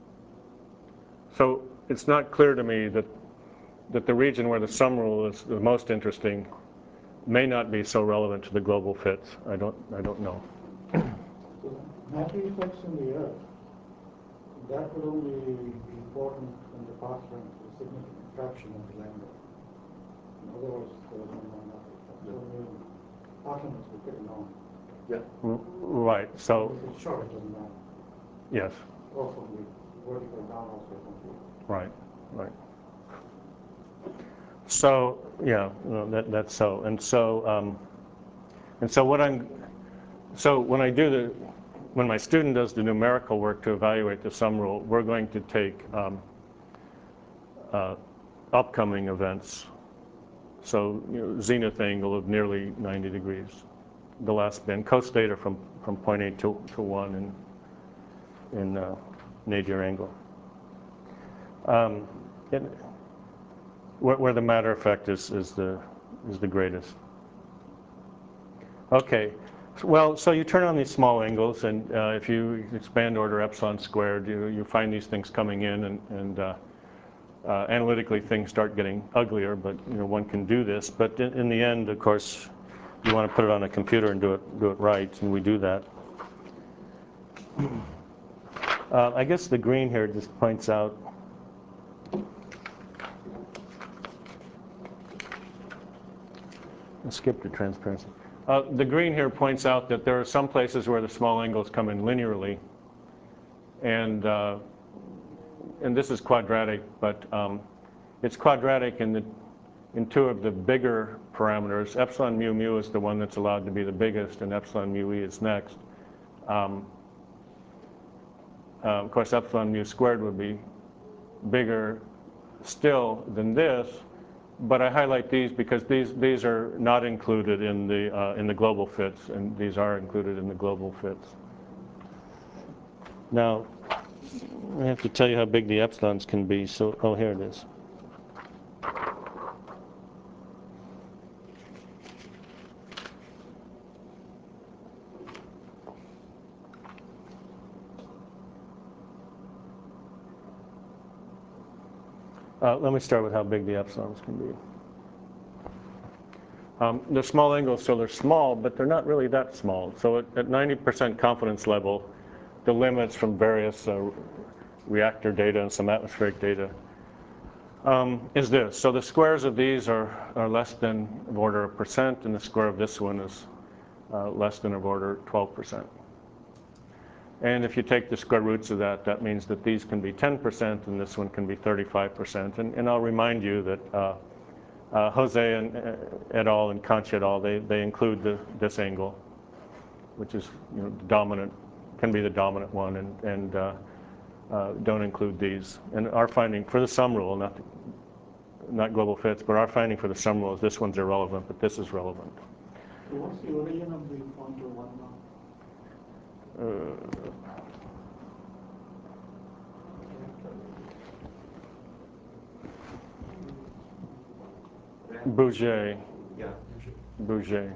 so it's not clear to me that, that the region where the sum rule is the most interesting may not be so relevant to the global FITS. I don't, I don't know. Matter effects in the Earth, that would only be important when the path length is a significant fraction of the lambda. Otherwise, there was no matter effect. So the path lengths were pretty long. Yeah. Right. So. If it's short, it doesn't matter. Yes. Or from the vertical down also complete. Right. Right. So yeah, no, that, that's so. And so, um, and so what I'm, so when I do the, when my student does the numerical work to evaluate the sum rule, we're going to take um, uh, upcoming events. So you know, zenith angle of nearly ninety degrees, the last bend, cos theta from from point eight to to one in in uh, nadir angle. Um, and, Where, where the matter effect is, is, the, is the greatest. Okay, well, so you turn on these small angles, and uh, if you expand order epsilon squared, you, you find these things coming in, and, and uh, uh, analytically things start getting uglier, but you know, one can do this. But in, in the end, of course, you want to put it on a computer and do it, do it right, and we do that. Uh, I guess the green here just points out skip the transparency. Uh, the green here points out that there are some places where the small angles come in linearly, and uh, and this is quadratic, but um, it's quadratic in the in two of the bigger parameters. Epsilon mu mu is the one that's allowed to be the biggest, and epsilon mu e is next. Um, uh, of course, epsilon mu squared would be bigger still than this. But I highlight these because these these are not included in the uh, in the global FITS, and these are included in the global FITS. Now, I have to tell you how big the epsilons can be. So, oh, here it is. Uh, let me start with how big the epsilons can be. Um, they're small angles, so they're small, but they're not really that small. So at, at ninety percent confidence level, the limits from various uh, reactor data and some atmospheric data um, is this. So the squares of these are, are less than of order of percent, and the square of this one is uh, less than of order twelve percent. And if you take the square roots of that, that means that these can be ten percent and this one can be thirty-five percent. And, and I'll remind you that uh, uh, Jose and, uh, et al. And Concha et al., they, they include the, this angle, which is you know, dominant, can be the dominant one, and, and uh, uh, don't include these. And our finding for the sum rule, not, the, not global fits, but our finding for the sum rule is this one's irrelevant, but this is relevant. So what's the origin of the zero point zero one now? Uh, Bouget. Yeah. Bouget.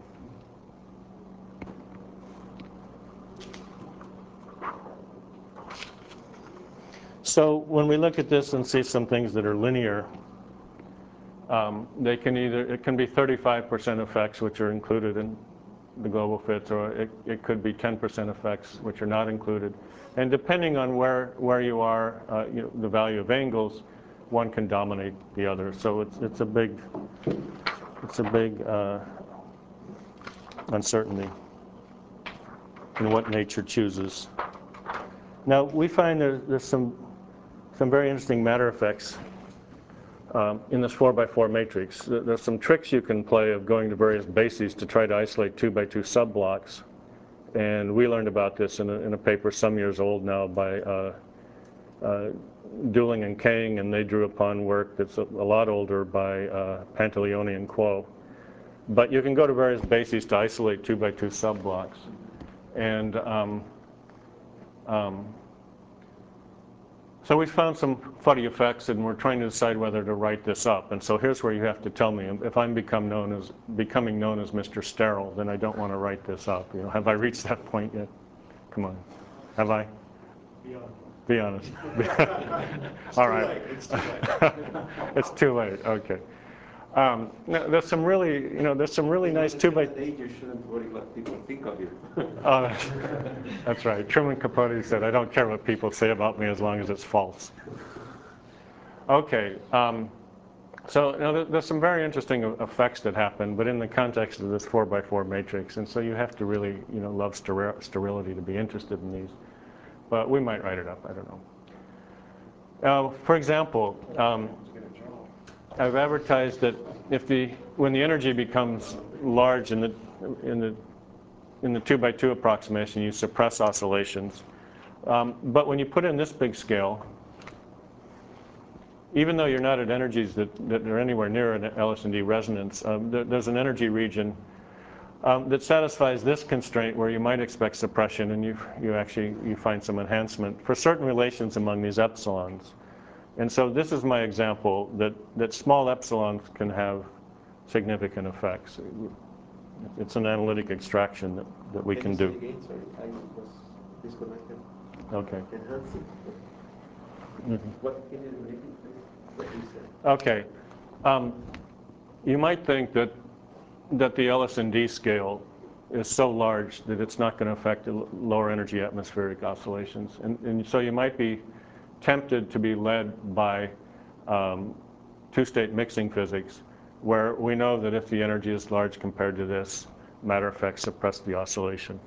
So when we look at this and see some things that are linear, um, they can either, it can be thirty-five percent effects, which are included in the global fits, or it, it could be ten percent effects, which are not included. And depending on where, where you are, uh, you know, the value of angles, one can dominate the other. So it's, it's a big, it's a big uh, uncertainty in what nature chooses. Now, we find there, there's some, some very interesting matter effects um, in this four by four matrix. There's some tricks you can play of going to various bases to try to isolate two by two subblocks. And we learned about this in a, in a paper some years old now by uh, uh, Dooling and Kang, and they drew upon work that's a, a lot older by uh, Pantaleone and Kuo. But you can go to various bases to isolate two by two subblocks. And um, um, so we found some funny effects, and we're trying to decide whether to write this up. And so here's where you have to tell me, if I'm become known as, becoming known as Mister Sterile, then I don't want to write this up. You know, have I reached that point yet? Come on. Have I? Be honest. Be honest. All right. It's too late. It's too late. Okay. Um, no, there's some really, you know, there's some really nice two by. You shouldn't worry what people think of you. Oh, that's, that's right. Truman Capote said, "I don't care what people say about me as long as it's false." Okay. Um, so you know, there's some very interesting effects that happen, but in the context of this four by four matrix, and so you have to really, you know, love steril sterility to be interested in these. But we might write it up. I don't know. Uh, for example. Um, I've advertised that if the when the energy becomes large in the in the in the two by two approximation, you suppress oscillations. Um, but when you put in this big scale, even though you're not at energies that, that are anywhere near an L S N D resonance, um, there, there's an energy region um, that satisfies this constraint where you might expect suppression, and you you actually you find some enhancement for certain relations among these epsilons. And so this is my example that, that small epsilons can have significant effects. It's an analytic extraction that, that we can, can do. Again? Sorry, I was disconnected. Okay. Enhancing. Mm-hmm. What can you repeat, please? What you said. Okay. Um, you might think that, that the L S N D scale is so large that it's not going to affect the lower energy atmospheric oscillations. And, and so you might be tempted to be led by um, two-state mixing physics, where we know that if the energy is large compared to this, matter effects suppress the oscillation.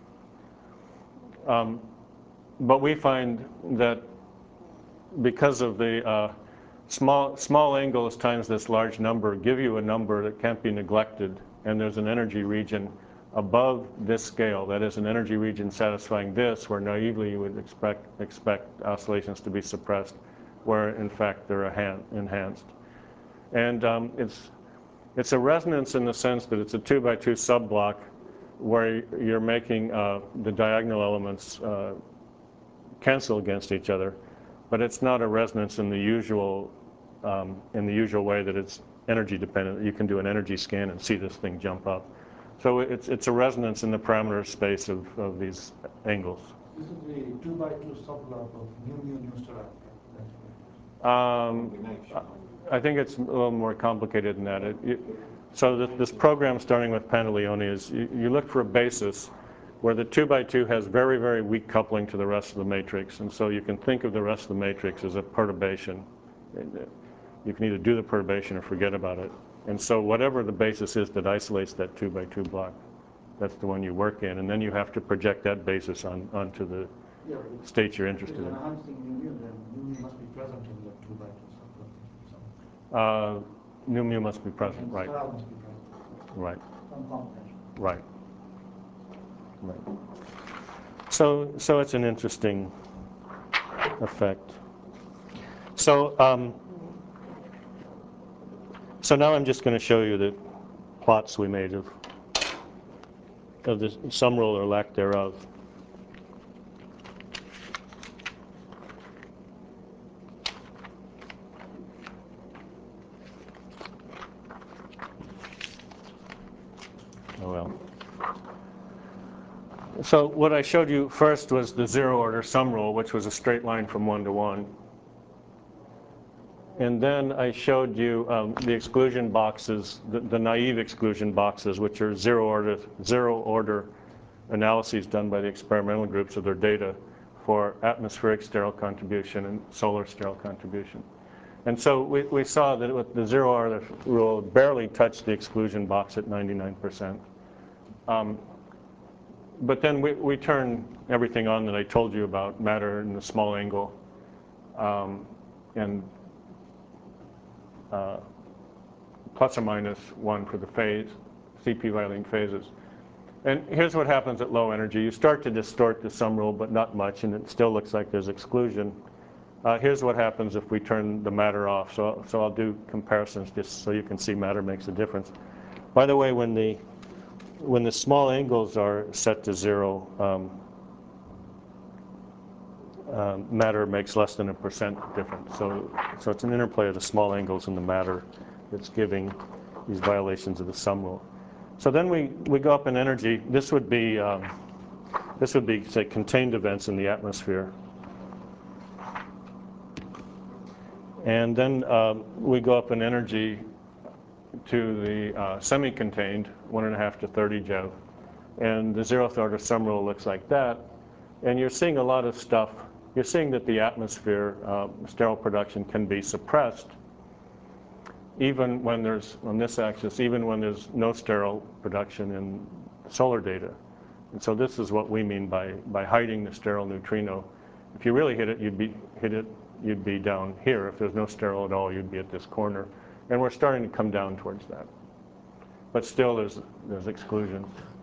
Um, but we find that because of the uh, small, small angles times this large number give you a number that can't be neglected, and there's an energy region above this scale, that is an energy region satisfying this, where naively you would expect, expect oscillations to be suppressed, where in fact they're enhanced. And um, it's, it's a resonance in the sense that it's a two by two subblock where you're making uh, the diagonal elements uh, cancel against each other, but it's not a resonance in the usual, um, in the usual way that it's energy dependent. You can do an energy scan and see this thing jump up. So it's, it's a resonance in the parameter space of, of these angles. This is the two by two subblock of mu mu nu star alpha. Um, I think it's a little more complicated than that. It, it, So th this program, starting with Pantaleone, is you, you look for a basis where the two by two has very, very weak coupling to the rest of the matrix. And so you can think of the rest of the matrix as a perturbation. You can either do the perturbation or forget about it. And so whatever the basis is that isolates that two by two block, that's the one you work in. And then you have to project that basis on, onto the Yeah, state you're interested if in. it's enhancing nu mu, then nu mu must be present in the two by two subgroup. So, Uh, nu mu must be present, and right, style must be present. right, Some combination. right, right. So, so it's an interesting effect. So, um, so now I'm just going to show you the plots we made of, of the sum rule or lack thereof. Oh well. So what I showed you first was the zero order sum rule, which was a straight line from one to one. And then I showed you um, the exclusion boxes, the, the naive exclusion boxes, which are zero order, zero order analyses done by the experimental groups of their data for atmospheric sterile contribution and solar sterile contribution. And so we, we saw that with the zero order rule barely touched the exclusion box at ninety-nine percent. Um, but then we, we turn everything on that I told you about, matter in the small angle, um, and uh, plus or minus one for the phase, C P Violin phases. And here's what happens at low energy. You start to distort the sum rule, but not much, and it still looks like there's exclusion. Uh, here's what happens if we turn the matter off. So, so I'll do comparisons just so you can see matter makes a difference. By the way, when the when the small angles are set to zero, um, um, matter makes less than a percent difference. So, so it's an interplay of the small angles and the matter that's giving these violations of the sum rule. So then we, we go up in energy. This would be um, this would be say contained events in the atmosphere. And then um, we go up in energy to the uh, semi-contained, one and a half to thirty Joule. And the zeroth order sum rule looks like that. And you're seeing a lot of stuff. You're seeing that the atmosphere uh, sterile production can be suppressed even when there's, on this axis, even when there's no sterile production in solar data. And so this is what we mean by, by hiding the sterile neutrino. If you really hit it, you'd be, hit it, you'd be down here. If there's no sterile at all, you'd be at this corner. And we're starting to come down towards that. But still, there's, there's exclusions.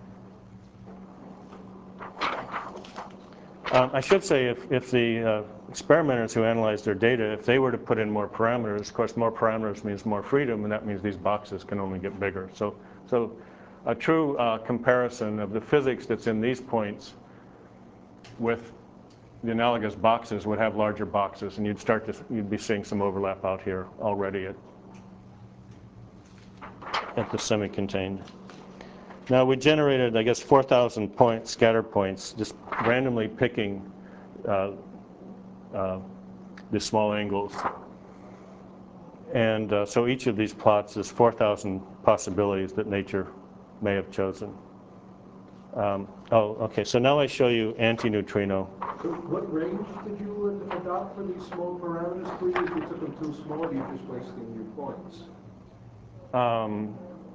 Um, I should say, if, if the uh, experimenters who analyze their data, if they were to put in more parameters, of course, more parameters means more freedom, and that means these boxes can only get bigger. So, so a true uh, comparison of the physics that's in these points with the analogous boxes would have larger boxes, and you'd start to, you'd be seeing some overlap out here already at, at the semi-contained. Now we generated, I guess, four thousand point scatter points, just randomly picking uh, uh, the small angles. And uh, so each of these plots is four thousand possibilities that nature may have chosen. Um, oh, okay, so now I show you antineutrino. So what range did you adopt for these small parameters, please? If you took them too small, you're just wasting your points. Um,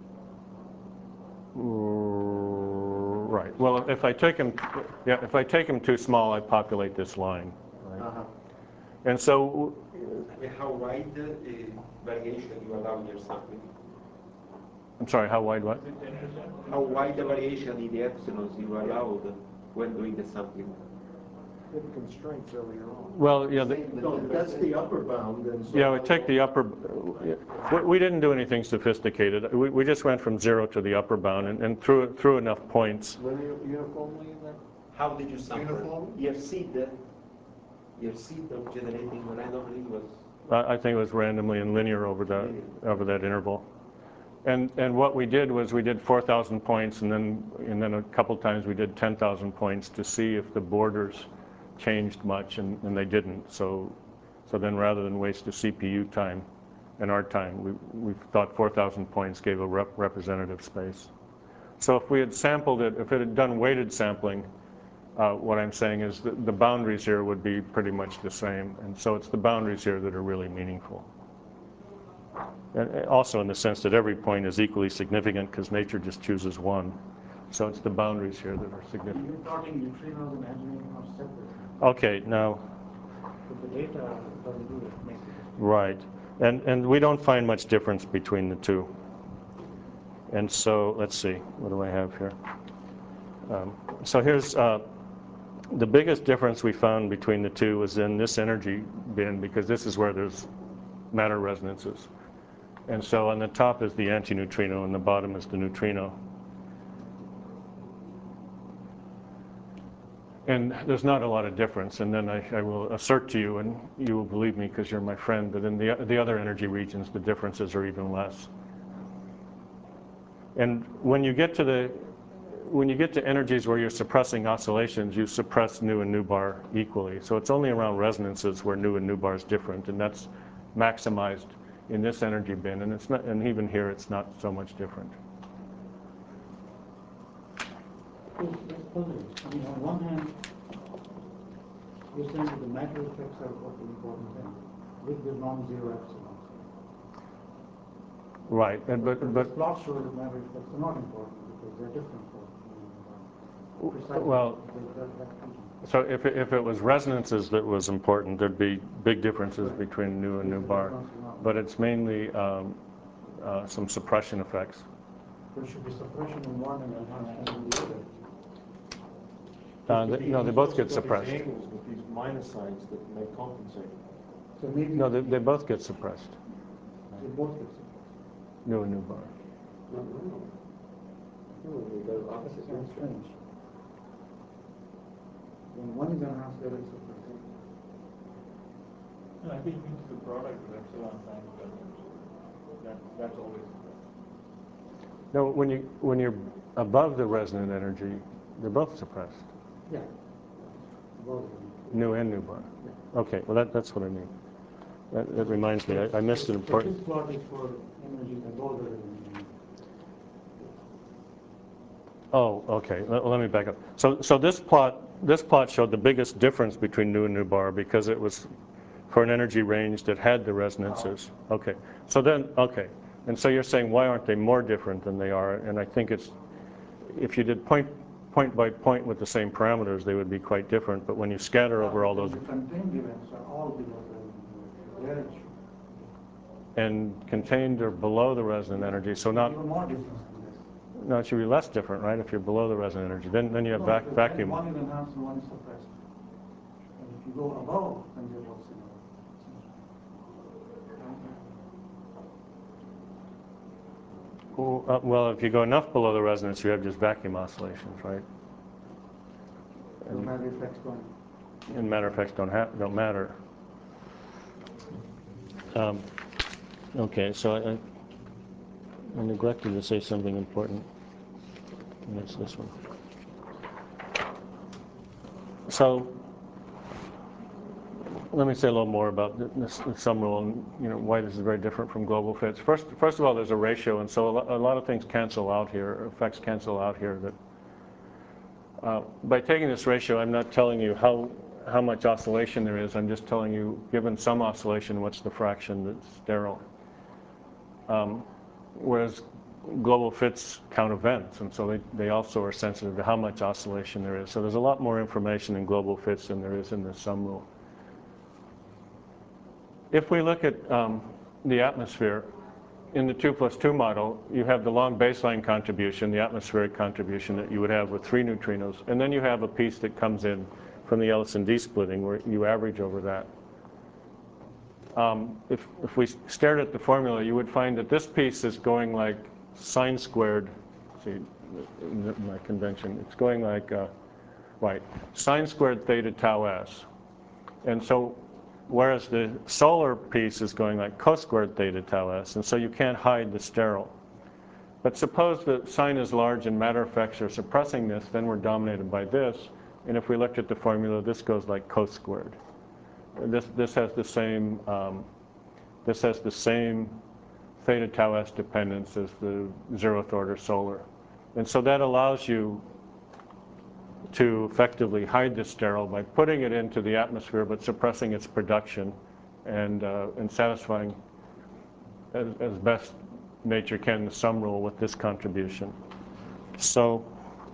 right. Well, if I take them, yeah, if I take them too small, I populate this line. Right? Uh-huh. And so, How wide the uh, variation you allow in your sampling? I'm sorry. How wide? What? How wide the variation in the epsilons you allowed when doing the sampling? With constraints earlier on. Well, yeah. The, No, that's the upper bound, and so. yeah, we take the upper. We, we didn't do anything sophisticated. We, we just went from zero to the upper bound and, and threw threw enough points. Linear, uniformly in that? How did you sample? Uniform? Your seed, your seed of generating randomly was. I, I think it was randomly and linear over that over that interval. And and what we did was we did four thousand points, and then and then a couple times we did ten thousand points to see if the borders changed much, and, and they didn't. So so then rather than waste the C P U time, in our time. We, we thought four thousand points gave a rep representative space. So if we had sampled it, if it had done weighted sampling, uh, what I'm saying is that the boundaries here would be pretty much the same. And so it's the boundaries here that are really meaningful. And also in the sense that every point is equally significant because nature just chooses one. So it's the boundaries here that are significant. You're talking neutrinos and antineutrinos are separate. Okay, now. But the data doesn't do that. Makes it. Right. And, and we don't find much difference between the two. And so, let's see, what do I have here? Um, so here's, uh, the biggest difference we found between the two was in this energy bin, because this is where there's matter resonances. And so on the top is the antineutrino, and the bottom is the neutrino. And there's not a lot of difference. And then I, I will assert to you, and you will believe me because you're my friend, that in the, the other energy regions, the differences are even less. And when you get to the, when you get to energies where you're suppressing oscillations, you suppress nu and nu bar equally. So it's only around resonances where nu and nu bar is different, and that's maximized in this energy bin. And it's not, and even here, it's not so much different. It's positive. I mean, on one hand, you're saying that the matter effects are what the important thing, with the non-zero epsilon. Right, and but but, but the plots show the matter effects are not important because they're different for precisely well. that, that region. So if it, if it was resonances that was important, there'd be big differences right. between nu and nu bar, but it's mainly um, uh, some suppression effects. There should be suppression in one and enhancement in the other. Uh, they, no, they both get suppressed. These angles with these minus signs that may compensate. So maybe no, they, they both get suppressed. They both get suppressed. Nu and nu bar. No, no. No, they go opposite. Sounds strange. When one is enhanced, there is suppressed. No, I think it means the product of epsilon times delta. That, that's always. No, when you when you're above the resonant energy, they're both suppressed. Yeah. Both. Nu and nu bar. Yeah. Okay, well that that's what I mean. That, that reminds me, I, I missed an important. This plot is for energy that goes over the. Oh, okay. Let, let me back up. So, so this plot, this plot showed the biggest difference between nu and nu bar because it was for an energy range that had the resonances. Okay. So then, okay. And so you're saying, why aren't they more different than they are? And I think it's, if you did point, point by point with the same parameters, they would be quite different. But when you scatter over all those. The contained events are all below the range. And contained or below the resonant energy. So not. Even more difference than this. No, it should be less different, right? If you're below the resonant energy, then then you have no, vac vacuum. One is enhanced and one is suppressed. And if you go above, then they're both similar. Well, uh, well, if you go enough below the resonance, you have just vacuum oscillations, right? So matter effects don't. And matter effects don't have don't matter. Um, okay, so I, I I neglected to say something important. And it's this one. So let me say a little more about this, this sum rule and you know why this is very different from global fits. First, first of all, there's a ratio, and so a, lo a lot of things cancel out here, effects cancel out here. That uh, by taking this ratio, I'm not telling you how how much oscillation there is. I'm just telling you, given some oscillation, what's the fraction that's sterile. Um, whereas global fits count events, and so they, they also are sensitive to how much oscillation there is. So there's a lot more information in global fits than there is in the sum rule. If we look at um, the atmosphere, in the two plus two model, you have the long baseline contribution, the atmospheric contribution that you would have with three neutrinos, and then you have a piece that comes in from the L S and D splitting where you average over that. Um, if, if we stared at the formula, you would find that this piece is going like sine squared, see, in my convention, it's going like, uh, right, sine squared theta tau s. And so, whereas the solar piece is going like cos squared theta tau s, and so you can't hide the sterile. But suppose that sine is large and matter effects are suppressing this, then we're dominated by this. And if we looked at the formula, this goes like cos squared. This, this has the same um, This has the same theta tau s dependence as the zeroth order solar. And so that allows you to effectively hide the sterol by putting it into the atmosphere but suppressing its production and, uh, and satisfying as, as best nature can the sum rule with this contribution. So,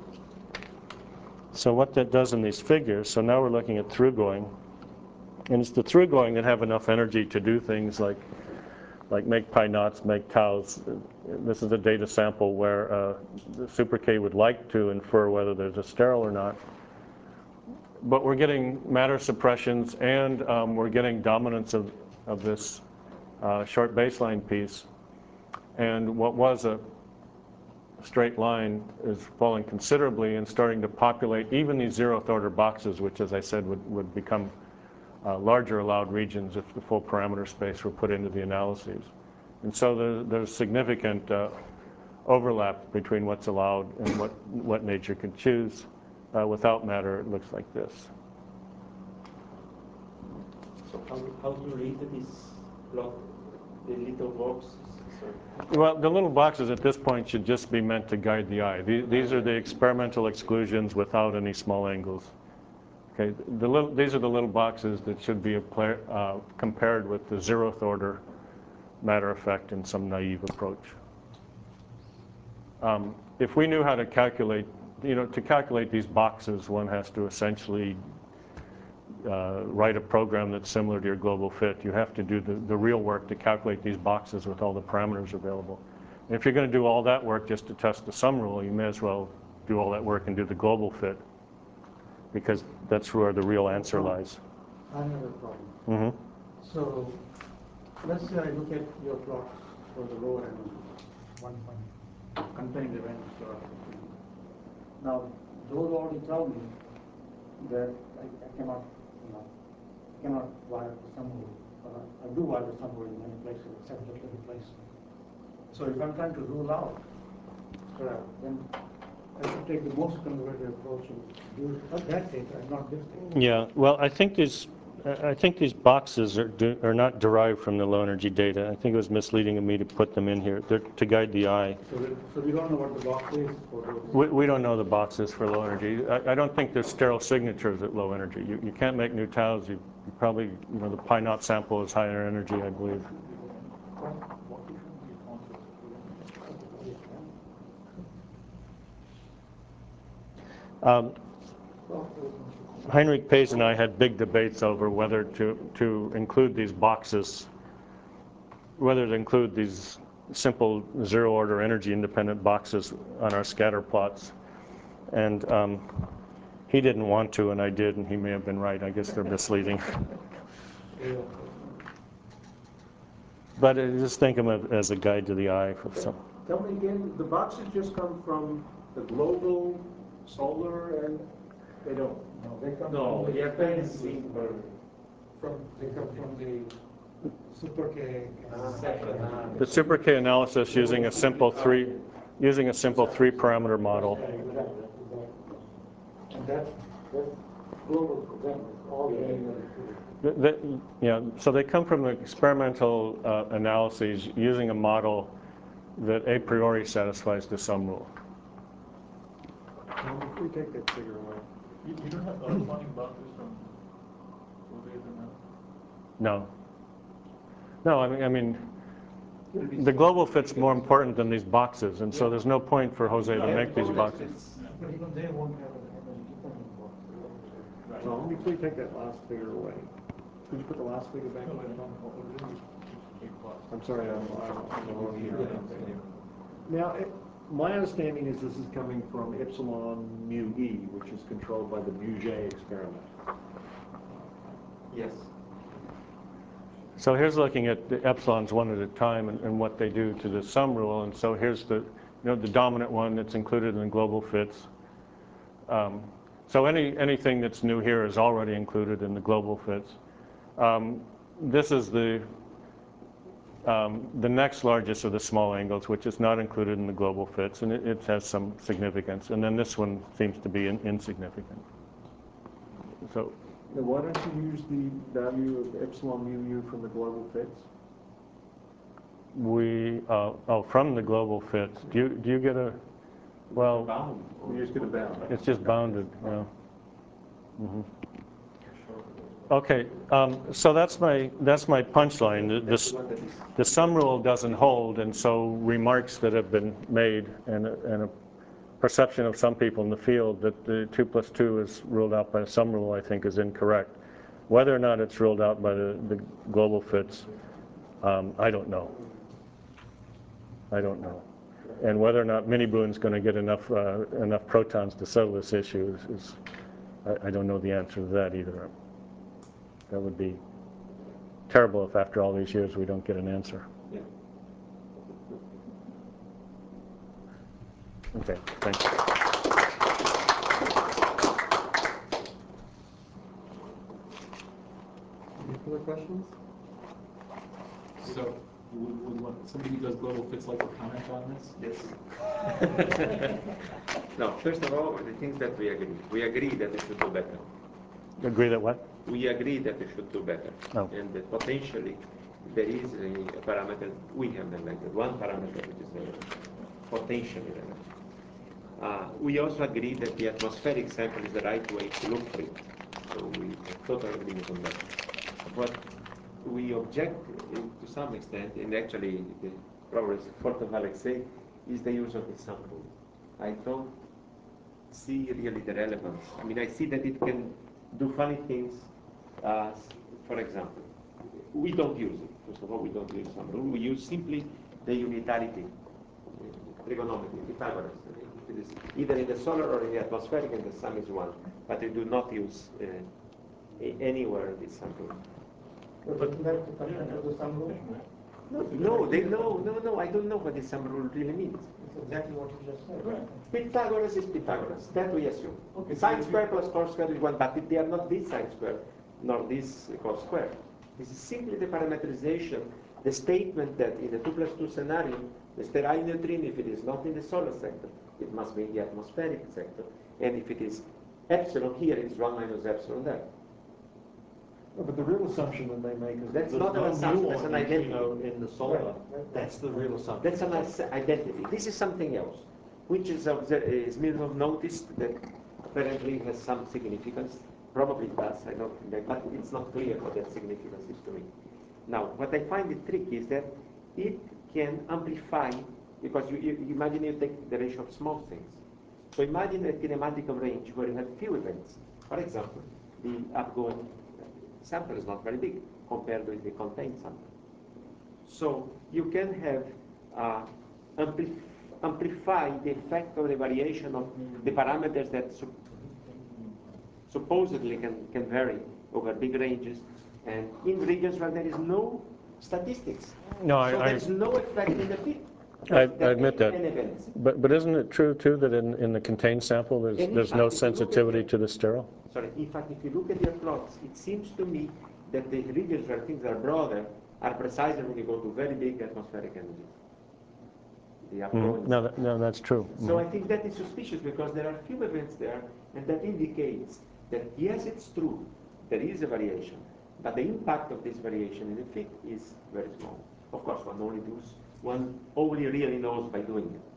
so what that does in these figures, so now we're looking at through-going, and it's the through-going that have enough energy to do things like like make pi knots, make taus. This is a data sample where uh, the super K would like to infer whether there's a sterol or not. But we're getting matter suppressions, and um, we're getting dominance of, of this uh, short baseline piece. And what was a straight line is falling considerably and starting to populate even these zeroth order boxes, which, as I said, would, would become Uh, larger allowed regions if the full parameter space were put into the analyses. And so there, there's significant uh, overlap between what's allowed and what, what nature can choose. Uh, without matter, it looks like this. So how, how do you read this plot, the little boxes? Sorry. Well, the little boxes at this point should just be meant to guide the eye. These, these are the experimental exclusions without any small angles. Okay, the little, these are the little boxes that should be uh, compared with the zeroth order matter effect in some naive approach. Um, if we knew how to calculate, you know, to calculate these boxes, one has to essentially uh, write a program that's similar to your global fit. You have to do the, the real work to calculate these boxes with all the parameters available. And if you're going to do all that work just to test the sum rule, you may as well do all that work and do the global fit, because that's where the real answer lies. I have a problem. Mm-hmm. So let's say I look at your plots for the lower end, one point, comparing the range to our fifteen. Now, those already tell me that I, I cannot, you know, I cannot wire the sum rule. But I, I do wire the sum rule in many places except just little place. So if I'm trying to rule out, uh, then I should take the most conservative approach and use that data and not this data. Yeah, well, I think these, I think these boxes are, do, are not derived from the low energy data. I think it was misleading of me to put them in here. They're to guide the eye. So we, so we don't know what the box is for those. We, we don't know the boxes for low energy. I, I don't think there's sterile signatures at low energy. You, you can't make new taus. You, you probably, you know, the pi naught sample is higher energy, I believe. Um, Heinrich Paes and I had big debates over whether to, to include these boxes, whether to include these simple zero order energy independent boxes on our scatter plots. And um, he didn't want to, and I did, and he may have been right. I guess they're misleading. But uh, just think of them as a guide to the eye. For some. Tell me again, the boxes just come from the global, solar, and they don't? No, they come No, from the yeah, very simple. From, they come from the super K. Uh, The super K analysis using a simple three, using a simple three parameter model. Yeah, exactly, exactly. And that's, that's global for them, it's all the The, the, yeah, so they come from the experimental uh, analyses using a model that a priori satisfies the sum rule. Well, if we take that figure away. You, you don't have corresponding boxes from Jose now? No. No, I mean, I mean, the global fit's more important than these boxes, and so there's no point for Jose to make these boxes. But even they won't have an energy dependent box. Right. Well, if we take that last figure away. Could you put the last figure back No, on? no, no, originally it's big box. I'm sorry, I'm, I'm on the wrong here. Now, it, my understanding is this is coming from epsilon mu e, which is controlled by the Muget experiment. Yes. So here's looking at the epsilons one at a time and, and what they do to the sum rule. And so here's the, you know, the dominant one that's included in the global fits. Um, so any anything that's new here is already included in the global fits. Um, this is the um, the next largest of the small angles, which is not included in the global fits, and it, it has some significance. And then this one seems to be in, insignificant. So. Now, why don't you use the value of epsilon mu u from the global fits? We, uh, oh, from the global fits. Do you, do you get a, well, Bound. You just get a bound. it's just bounded, yeah. Mhm. Okay, um, so that's my, that's my punchline. The- This, the sum rule doesn't hold, and so remarks that have been made and, a- and a perception of some people in the field that the two plus two is ruled out by the sum rule, I think, is incorrect. Whether or not it's ruled out by the, the global fits, um, I don't know. I don't know. And whether or not mini-Bruin's going to get enough uh, enough protons to settle this issue is, is I, I don't know the answer to that either. That would be terrible if after all these years we don't get an answer. Yeah. Okay, thanks. Any further questions? So, would, would one, somebody who does global fits like to comment on this? Yes. No, first of all, the things that we agree. We agree that we should do better. Agree that what? We agree that we should do better. Oh. And that potentially there is a, a parameter we have neglected, one parameter which is uh, potentially relevant. Uh, we also agree that the atmospheric sample is the right way to look for it. So we totally agree on that. But we object uh, to some extent, and actually the probably support of Alexei, is the use of the sample. I don't see really the relevance. I mean, I see that it can do funny things. Uh, for example, we don't use it. First of all, we don't use sample. We use simply the unitarity, uh, trigonometry, Pythagoras. It is either in the solar or in the atmospheric, and the sum is one. But we do not use uh, anywhere this sample. But isn't that the content of the sum rule? No, no, they no, no, no. I don't know what this sum rule really means. It's exactly what you just said. Right. Pythagoras is Pythagoras. That we assume. Okay, Sine so squared plus cos squared is one, but they are not this sine squared nor this cos squared. This is simply the parameterization, the statement that in the two plus two scenario, the sterile neutrino, if it is not in the solar sector, it must be in the atmospheric sector. And if it is epsilon here, it is one minus epsilon there. No, but the real assumption that they make is That's that not an there's no assumption, mu that's on an identity. neutrino in the solar. That's the real assumption. That's an is- identity. This is something else, which is, obser- is Smirnov noticed that apparently has some significance. Probably it does, I don't think that, but it's not clear what that significance is to me. Now, what I find the trick is that it can amplify, because you, you imagine you take the ratio of small things. So imagine a kinematic of range where you have few events. For example, the outgoing sample is not very big compared with the contained sample. So you can have uh, ampli amplify the effect of the variation of the parameters that su supposedly can, can vary over big ranges, and in regions where there is no statistics. No, I- so I- there is no effect in the fit. I, There I admit ain't that. any events. But, but isn't it true, too, that in, in the contained sample, there's, And in there's fact, no if you look at sensitivity the- to the sterile? Sorry, in fact, if you look at your plots, it seems to me that the regions where things are broader are precisely when you go to very big atmospheric energies. The outgoing Mhm. No, that, no, that's true. So I Mhm. think that is suspicious because there are few events there, and that indicates that yes, it's true, there is a variation, but the impact of this variation in the fit is very small. Of course, one only does, one only really knows by doing it.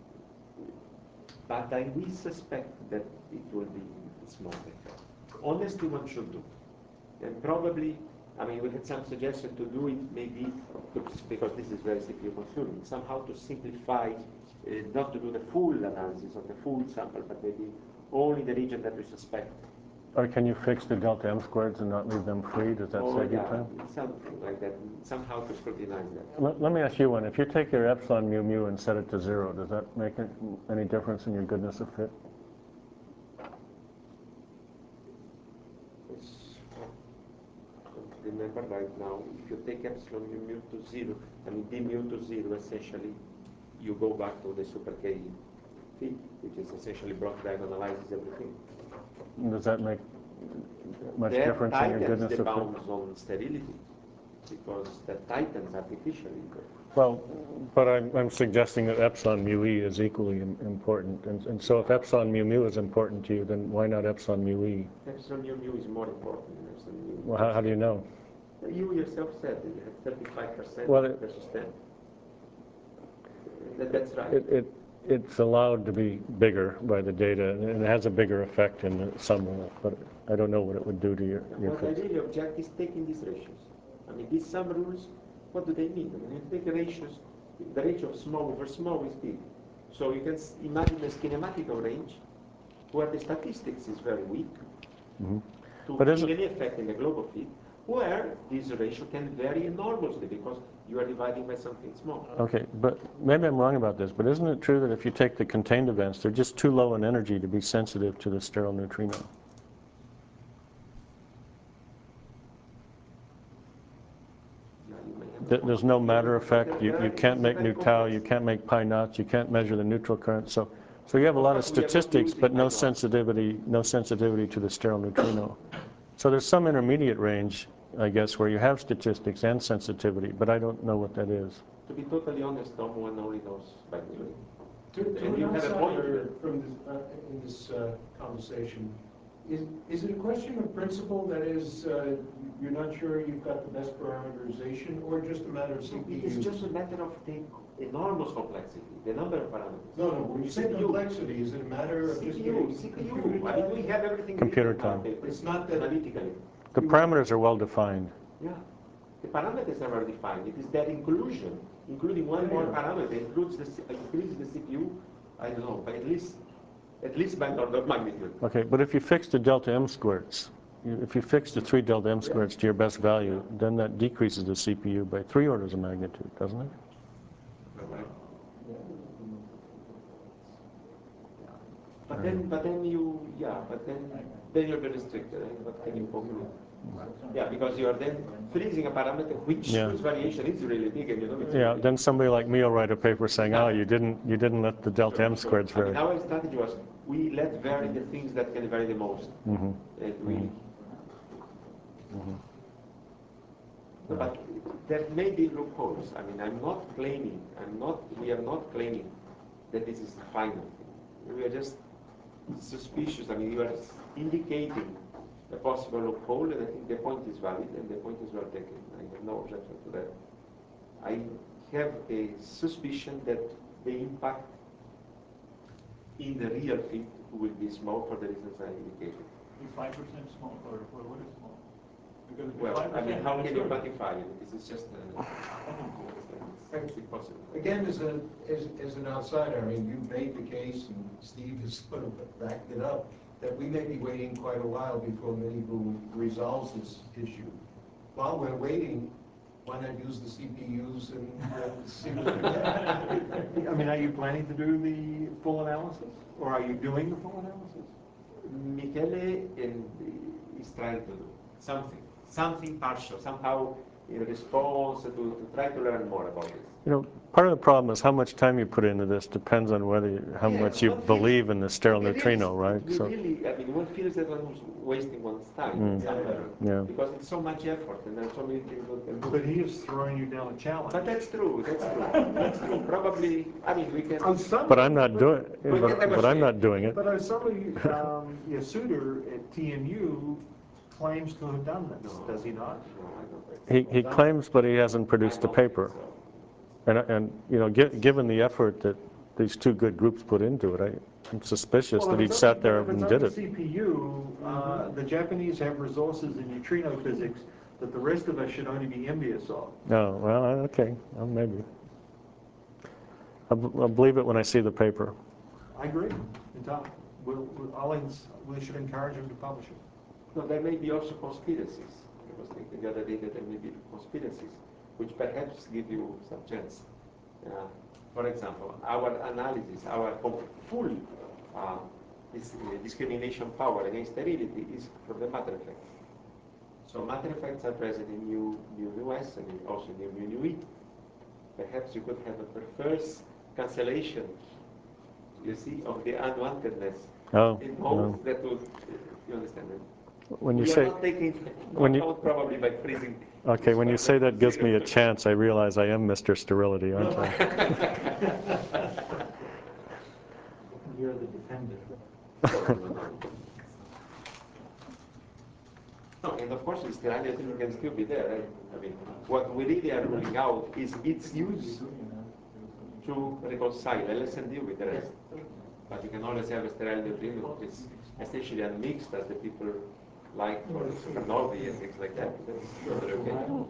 But I we suspect that it will be small. Honestly, one should do. And probably, I mean, we had some suggestion to do it maybe, to, because this is very C P U consuming, somehow to simplify, uh, not to do the full analysis of the full sample, but maybe only the region that we suspect. Or can you fix the delta M squareds and not leave them free? Does that Or, save you yeah, time? something like that, somehow to scrutinize that. Let, let me ask you one. If you take your epsilon mu mu and set it to zero, does that make it, any difference in your goodness of fit? It's, I don't remember right now, if you take epsilon mu mu to zero, I mean d mu to zero, essentially, you go back to the super K fit, which is essentially block diagonalizes everything. Does that make much That difference in your tightens goodness the of fit? bounds on sterility, because that tightens artificially. Well, but I'm, I'm suggesting that epsilon mu e is equally im- important. And, and so if epsilon mu mu is important to you, then why not epsilon mu e? Epsilon mu mu is more important than epsilon mu. Well, how, how do you know? You yourself said that you had thirty-five percent Well, it- versus ten. That, that's right. It, it, it's allowed to be bigger by the data, and it has a bigger effect in the some rules, but I don't know what it would do to your, your What I fix. really object is taking these ratios. I mean, these sum rules, what do they mean? I mean, you take the ratios, the ratio of small over small is big. So you can s- imagine a kinematical range where the statistics is very weak Mhm. to But give isn't- any effect in the global field, where this ratio can vary enormously because you are dividing by something small. Okay, but maybe I'm wrong about this, but isn't it true that if you take the contained events, they're just too low in energy to be sensitive to the sterile neutrino? Yeah, you may have a Th- point. There's no matter There- effect, you, there you are- can't it's make very nu tau, complex. you can't make pi knots, you can't measure the neutral current, so, so you have a Of lot of course, we are not statistics, using but no pi knots. sensitivity, no sensitivity to the sterile neutrino. So there's some intermediate range, I guess, where you have statistics and sensitivity, but I don't know what that is. To be totally honest, Tom, one only knows by doing. To, to And an you have a point outsider there. from this, uh, in this uh, conversation, is, is it a question of principle, that is, uh, you're not sure you've got the best parameterization, or just a matter of C P It U? is just a matter of the enormous complexity, the number of parameters. No, no, when you say C P U. complexity, is it a matter of C just P U, getting C P U. computer I mean, we time? have everything Computer written on time. paper. It's not that- Analytically. The parameters are well defined. Yeah. The parameters are already defined. It is that inclusion, including one more Yeah. parameter, includes the, C- increases the C P U, I don't know, by at least, at least by an order of magnitude. Okay, but if you fix the delta m squareds, you- if you fix the three delta m squareds to your best value, then that decreases the C P U by three orders of magnitude, doesn't it? But then, but then you, yeah, but then, then you're very strict, right? What can you conclude? Yeah, because you are then freezing a parameter which Yeah. whose variation is really big, and you know it's Yeah, really then somebody like me will write a paper saying, oh, you didn't, you didn't let the delta m Sure, squareds sure. I mean, vary. our strategy was we let vary the things that can vary the most, Mhm. and we. No, but there may be loopholes. I mean, I'm not claiming, I'm not, we are not claiming that this is the final thing. We are just suspicious. I mean, you are indicating a possible loophole, and I think the point is valid and the point is well taken. I have no objection to that. I have a suspicion that the impact in the real field will be small for the reasons I indicated. Five percent small, or or what is small? Because if Well, I mean, 5%, how that's can you good. quantify it? This is just a, it's impossible. Again, as a, as, as an outsider, I mean, you've made the case, and Steve has sort of backed it up, that we may be waiting quite a while before Mini-Boo resolves this issue. While we're waiting, why not use the C P Us and uh, see what we get? I mean, are you planning to do the full analysis? Or are you doing the full analysis? Michele in, is trying to do something, something partial, somehow in response to, to try to learn more about this. You know, part of the problem is how much time you put into this depends on whether, you- how Yeah, much you one feels- believe in the sterile it neutrino, is- right? We So, really, I mean, one feels that one's wasting one's time Mm. at some Yeah, level. yeah. Because it's so much effort and there are so many things one can do. But he is throwing you down a challenge. But that's true, that's true, that's true. Probably, I mean, we can. On some, but I'm not doing, We but, can but I'm not negotiate. doing it. But on some of you, um, Yasuda at T M U claims to have done this, No. does he not? No, I don't think He, he claims, but he hasn't so. produced I a don't think paper. so. And, and, you know, gi- given the effort that these two good groups put into it, I, I'm suspicious Well, that if he it's sat only- there if it's and did only it. C P U, uh, the Japanese have resources in neutrino physics that the rest of us should only be envious of. No, well, okay, well, maybe. I'll, b- I'll believe it when I see the paper. I agree, entirely. We'll, we'll, I'll ins- we should encourage him to publish it. No, there may be also conspiracies. I was thinking the other day that there may be conspiracies, which perhaps give you some chance. Uh, for example, our analysis, our com- full uh, dis- uh, discrimination power against sterility is from the matter effects. So matter effects are present in mu, mu, mu s and also in mu, mu, mu e. Perhaps you could have a perverse cancellation, you see, of the unwantedness Oh, in both no. that would, you understand it? When you we say, are not taking when you- account probably by freezing. okay, when you say that gives me a chance, I realize I am Mister Sterility, aren't I? You're the defendant. No, and of course, the sterility can still be there. Right? I mean, what we really are ruling out is its use to reconcile L S N D with the rest. But you can always have a sterile neutrino, which is essentially unmixed, as the people like for supernovae and things like that. That's totally okay.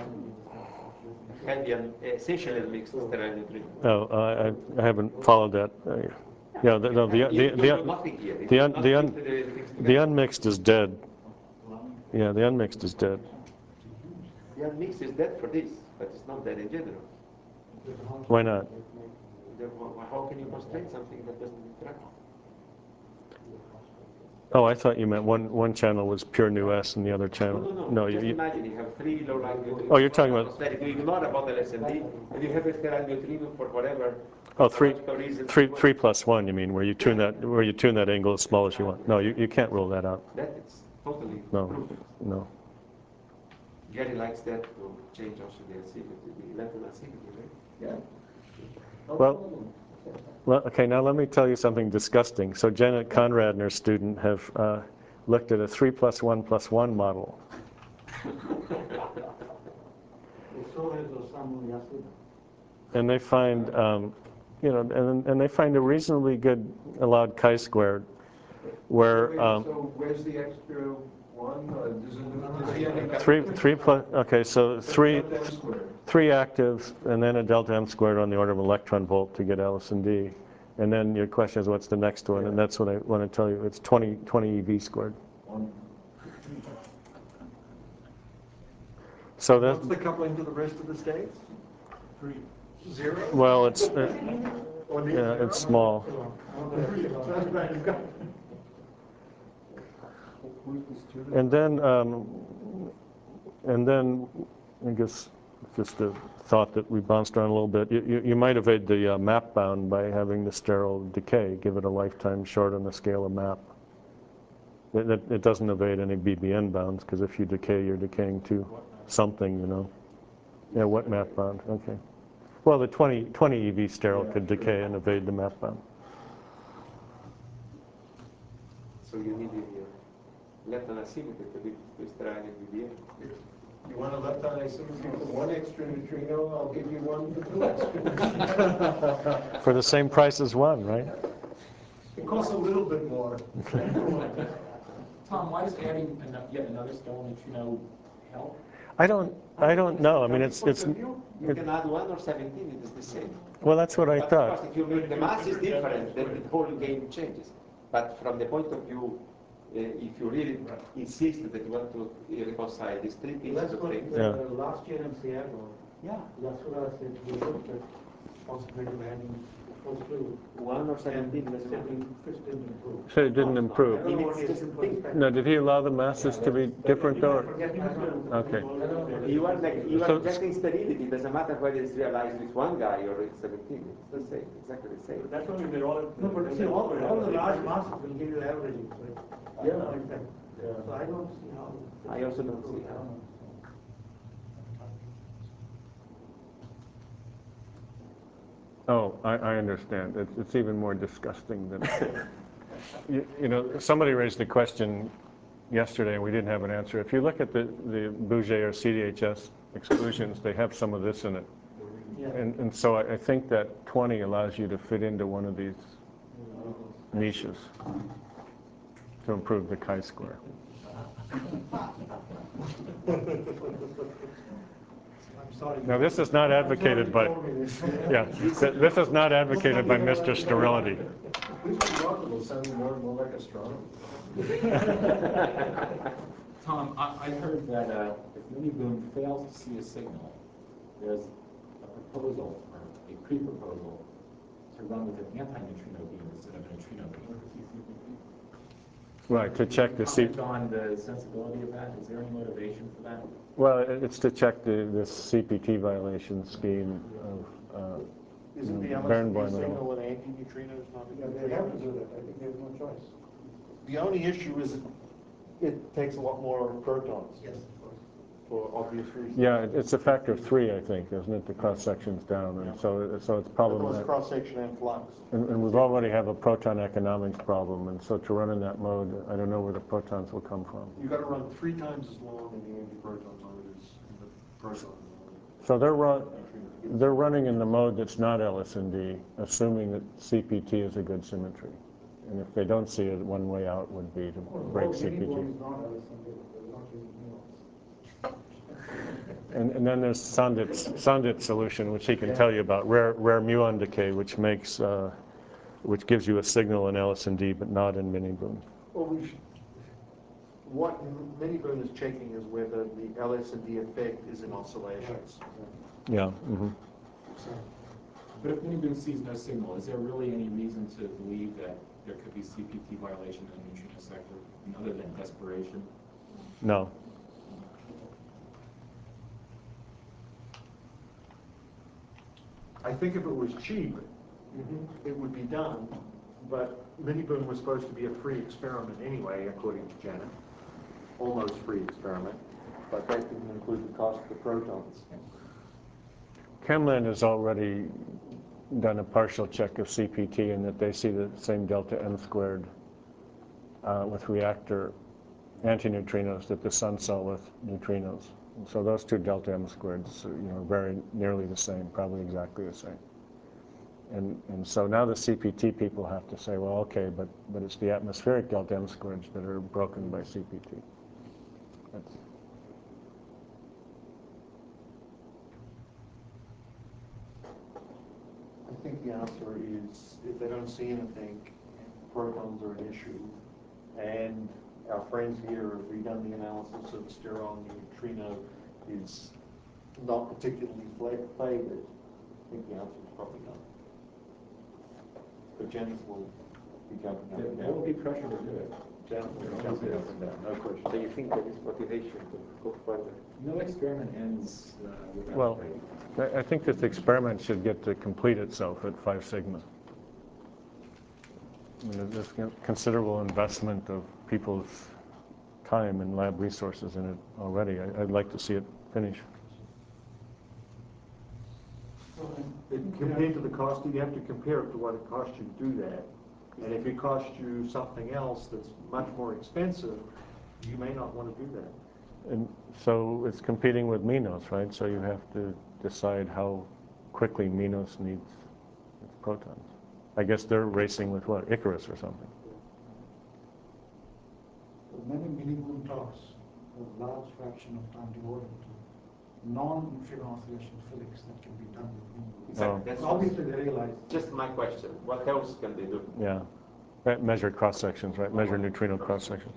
Heavy and essentially unmixed sterile neutrino. No, I, I haven't followed that. Uh, yeah, the, no, the, the, You the, don't do nothing here. You the, do un, not the, un, keep the things the together. unmixed is dead. Yeah, the unmixed is dead. The unmixed is dead for this, but it's not dead in general. Why not? Then wh- How can you constrain something that doesn't interact? Oh, I thought you meant one, one channel was pure nu S and the other No, channel. no, no. No, Just you, imagine you have three low light neutrinos. Oh, you're talking about- If you ignore about L S N D, and you have a sterile neutrino for whatever oh, three, cosmological reasons. three, you want. three plus one. You mean where you tune that, where you tune that angle as small as you want? No, you, you can't rule that out. That is totally No, proof. no. Gary likes that to change also the acidity, the level acidity, right? Yeah. Well, well, okay. Now let me tell you something disgusting. So Janet Conrad and her student have uh, looked at a three plus one plus one model. And they find, um, you know, and, and they find a reasonably good allowed chi-squared where Wait, um, so where's the extra one? Uh, does it, does he end up- three, three plus, okay, so three, Delta M squared. three actives and then a delta M squared on the order of an electron volt to get L S and D. And then your question is, what's the next one? And that's what I want to tell you. It's twenty, twenty E V squared. So that's, What's the coupling to the rest of the states? Zero? well, it's, uh, Or near yeah, zero? it's small. And then, um, and then, I guess, just a thought that we bounced around a little bit. You, you, you might evade the uh, map bound by having the sterile decay, give it a lifetime short on the scale of map. It, it, it doesn't evade any B B N bounds, because if you decay, you're decaying to something, you know. Yeah, what map bound? Okay. Well, the twenty, twenty E V sterile could decay and evade the map bound. So you need the lepton asymmetry to be to sterile in B B N. You want a lepton asymmetry for one extra neutrino? I'll give you one for two extra neutrinos. For the same price as one, right? It costs a little bit more. Tom, why does adding ano- yet another sterile neutrino help? I don't, I don't know. I mean, it's, it's, You can add one or seventeen, it is the same. well, that's what I But of thought. course, if you make the mass is different, then the whole game changes. But from the point of view, uh, if you really insist that you want to uh, reconcile these three pieces That's of what, things, Yeah. uh, last year in Seattle, yeah, that's what I said, we looked at possibility of adding first fluid. one or And seventeen, it doesn't matter. didn't, it didn't improve. So it didn't I improve. don't know what his perspective. No, did he allow the masses to be different or? Okay. You are, like, you So- are just in sterility. It doesn't matter whether it's realized with one guy or with seventeen. It's the same, exactly the same. That's only they're all. No, but see, all, all the large masses will give you averaging, so it's, Yeah. like that. So I don't see how. I also don't see I how. don't know. Oh, I, I understand. It's, it's even more disgusting than, you, you know, somebody raised a question yesterday and we didn't have an answer. If you look at the, the Bouget or C D H S exclusions, they have some of this in it. Yeah. And, and so I, I think that twenty allows you to fit into one of these niches to improve the chi-square. I'm sorry. Now, this is not advocated by, yeah, th- this is not advocated by Mister Sterility. This is remarkable, sounding more and more like astronomy. Tom, I, I heard that uh, if Mini Boom fails to see a signal, there's a proposal, or a pre-proposal, to run with an anti-neutrino beam instead of a neutrino beam. Right, to check the C, Comment on the sensibility of that? Is there any motivation for that? well, it- it's to check the, the C P T violation scheme of, uh, Isn't the Barenboim L S D level. signal an anti-neutrino is not a Yeah, they have to do that, I think there's no choice. The only issue is it, it takes a lot more protons Yes, of course. for obvious reasons. yeah, it- it's a factor of three, I think, isn't it? The cross section's down, and so, so it's Both problematic. cross-section and flux. And, and we've already have a proton economics problem, and so to run in that mode, I don't know where the protons will come from. You got to run three times as long in the antiproton mode as in the proton mode. So they're run, they're running in the mode that's not L S N D, assuming that C P T is a good symmetry. And if they don't see it, one way out would be to break C P T. And, and then there's Sondit's, Sondit's solution, which he can tell you about, rare, rare muon decay, which makes, uh, which gives you a signal in L S N D, but not in mini-boom. Well, we should, what mini-boom is checking is whether the L S N D effect is in oscillations. Yeah. Mm-hmm. But if mini-boom sees no signal, is there really any reason to believe that there could be C P T violation in the neutrino sector, other than desperation? No. I think if it was cheap, it would be done, but mini-boom was supposed to be a free experiment anyway, according to Janet. Almost free experiment, but that didn't include the cost of the protons. ChemLand has already done a partial check of C P T in that they see the same delta M squared uh, with reactor antineutrinos that the sun saw with neutrinos. And so those two delta M squareds, you know, very nearly the same, probably exactly the same. And and so now the C P T people have to say, well, okay, but but it's the atmospheric delta M squareds that are broken by C P T. That's, I think the answer is if they don't see anything, protons are an issue, and our friends here have redone the analysis of the steron neutrino is not particularly favored. I think the answer is probably no. But Janice will be jumping up and There will down. be pressure to do it. Janice will be jumping up and down, no question. So you think there is motivation to go further? No experiment ends uh, without well, failure. I I think this experiment should get to complete itself at five sigma. I mean, there's considerable investment of people's time and lab resources in it already. I, I'd like to see it finish. Compared to the cost, you have to compare it to what it costs you to do that. And if it costs you something else that's much more expensive, you may not want to do that. And so it's competing with Minos, right? So you have to decide how quickly Minos needs its protons. I guess they're racing with what, Icarus or something. Many mini-boom talks, a large fraction of time devoted to non-neutrino oscillation physics that can be done with mini-boom. Exactly. Oh. That's Obviously, they realize. just my question. What else can they do? Yeah. Right, measure cross sections, right? Measure neutrino cross sections.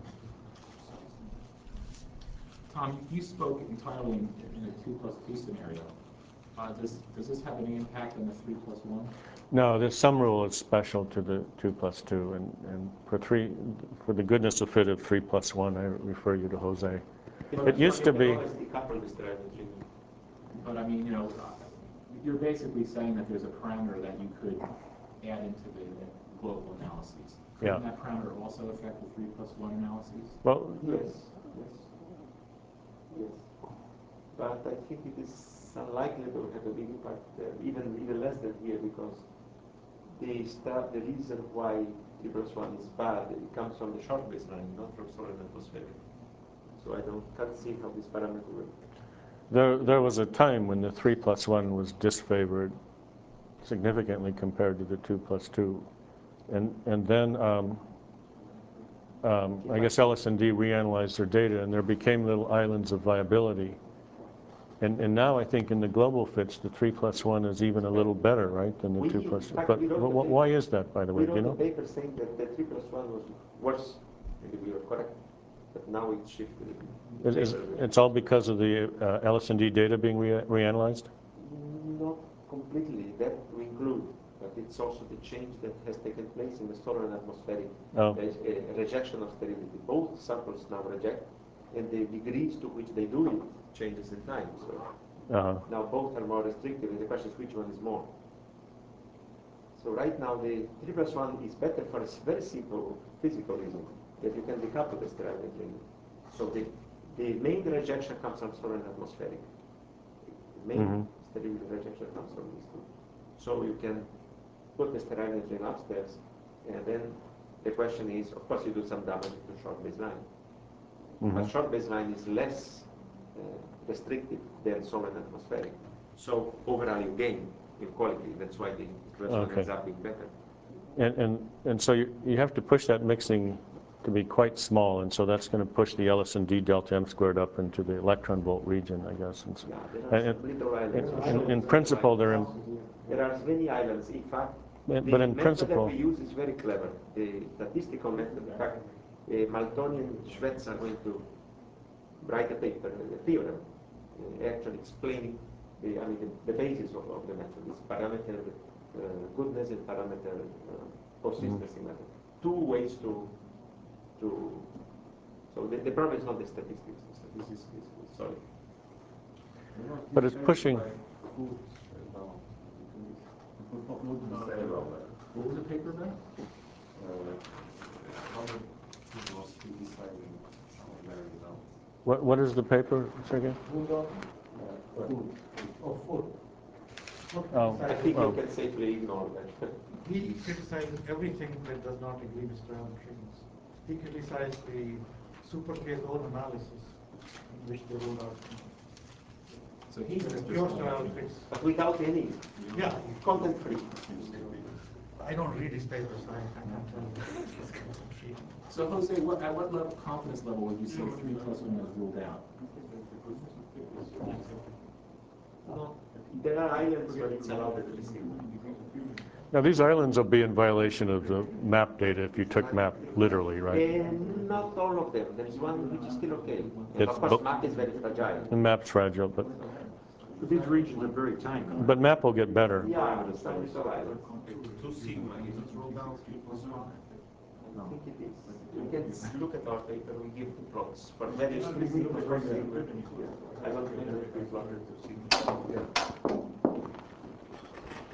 Tom, you spoke entirely in, in a two plus two scenario. Uh, does, does this have any impact on the three plus one? No, there's some rule that's special to the two plus two, and, and for three, for the goodness of fit of three plus one, I refer you to Jose. It used to be. But I mean, you know, you're basically saying that there's a parameter that you could add into the global analyses. Yeah. Couldn't that parameter also affect the three plus one analyses? Well, Yes, yes, yes. But I think it is unlikely to have a big impact there, even even less than here, because the start, the reason why three plus one is bad, it comes from the short baseline, not from solar and atmospheric. So I don't can't see how this parameter works. there there was a time when the three plus one was disfavored significantly compared to the two plus two, and and then. Um, Um, I guess L S N D reanalyzed their data, and there became little islands of viability. And, and now I think in the global fits, the three plus one is even a little better, right, than the We- two in plus two. fact, But we wrote wh- the wh- paper. why is that, by the way? We Do wrote you the know? paper saying that the three plus one was worse. Maybe we were correct, but now it's shifted. Is, is, it's all because of the uh, L S N D data being re reanalyzed? Not completely. That we include, but it's also the change that has taken place in the solar and atmospheric. Oh. There is a rejection of sterility. Both samples now reject, and the degrees to which they do it changes in time. So Uh-huh. now both are more restrictive, and the question is which one is more. So right now the three plus one is better for a very simple physical reason, that you can decouple the sterile neutrino. So the, the main rejection comes from solar and atmospheric. The main Mhm. sterility rejection comes from these two. So you can put the sterile neutrino upstairs, and then the question is, of course you do some damage to short baseline. Mhm. But short baseline is less uh, restrictive than solar and atmospheric. So overall you gain in quality. That's why the first one Okay. ends up being better. And, and, and so you, you have to push that mixing to be quite small, and so that's going to push the Ellison D delta M squared up into the electron volt region, I guess. And so, Yeah, there are and- some little islands. in, in, in principle, they're in, There are many islands. In fact, but the in method principle, that we use is very clever. The statistical method, in fact, uh, Maltoni and Schwetz are going to write a paper, a theorem, uh, actually explaining the, I mean, the, the basis of, of the method. It's parameter uh, goodness and parameter uh, consistency Mm-hmm. method. Two ways to, to so the, the problem is not the statistics. The statistics is, is solid. but it's pushing. What was the paper about? What, what is the paper, say again? Oh, food. Oh, I think oh. you can safely ignore that. He criticizes everything that does not agree with neutrinos. He criticized the super K-zone analysis, in which they ruled out. So he's The Mister pure Stone. statistics. But without any Yeah, content free. I don't read his papers, so I I can't tell you. So Jose, what, at what level, confidence level would you say three plus one is ruled out? No, there are islands where it's allowed at least. Now, these islands will be in violation of the map data if you took map literally, right? And not all of them. There is one which is still okay. And It's of course, bo- map is very fragile. The map's fragile, but, But these regions are very tiny. but map will get better. Yeah, some little islands. Two sigma, is it ruled out three plus one? I think it is. You can look at our paper. We give the plots for very explicit. I want to make a plot.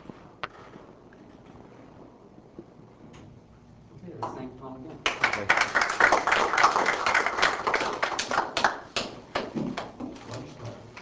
Okay, let's thank Tom again.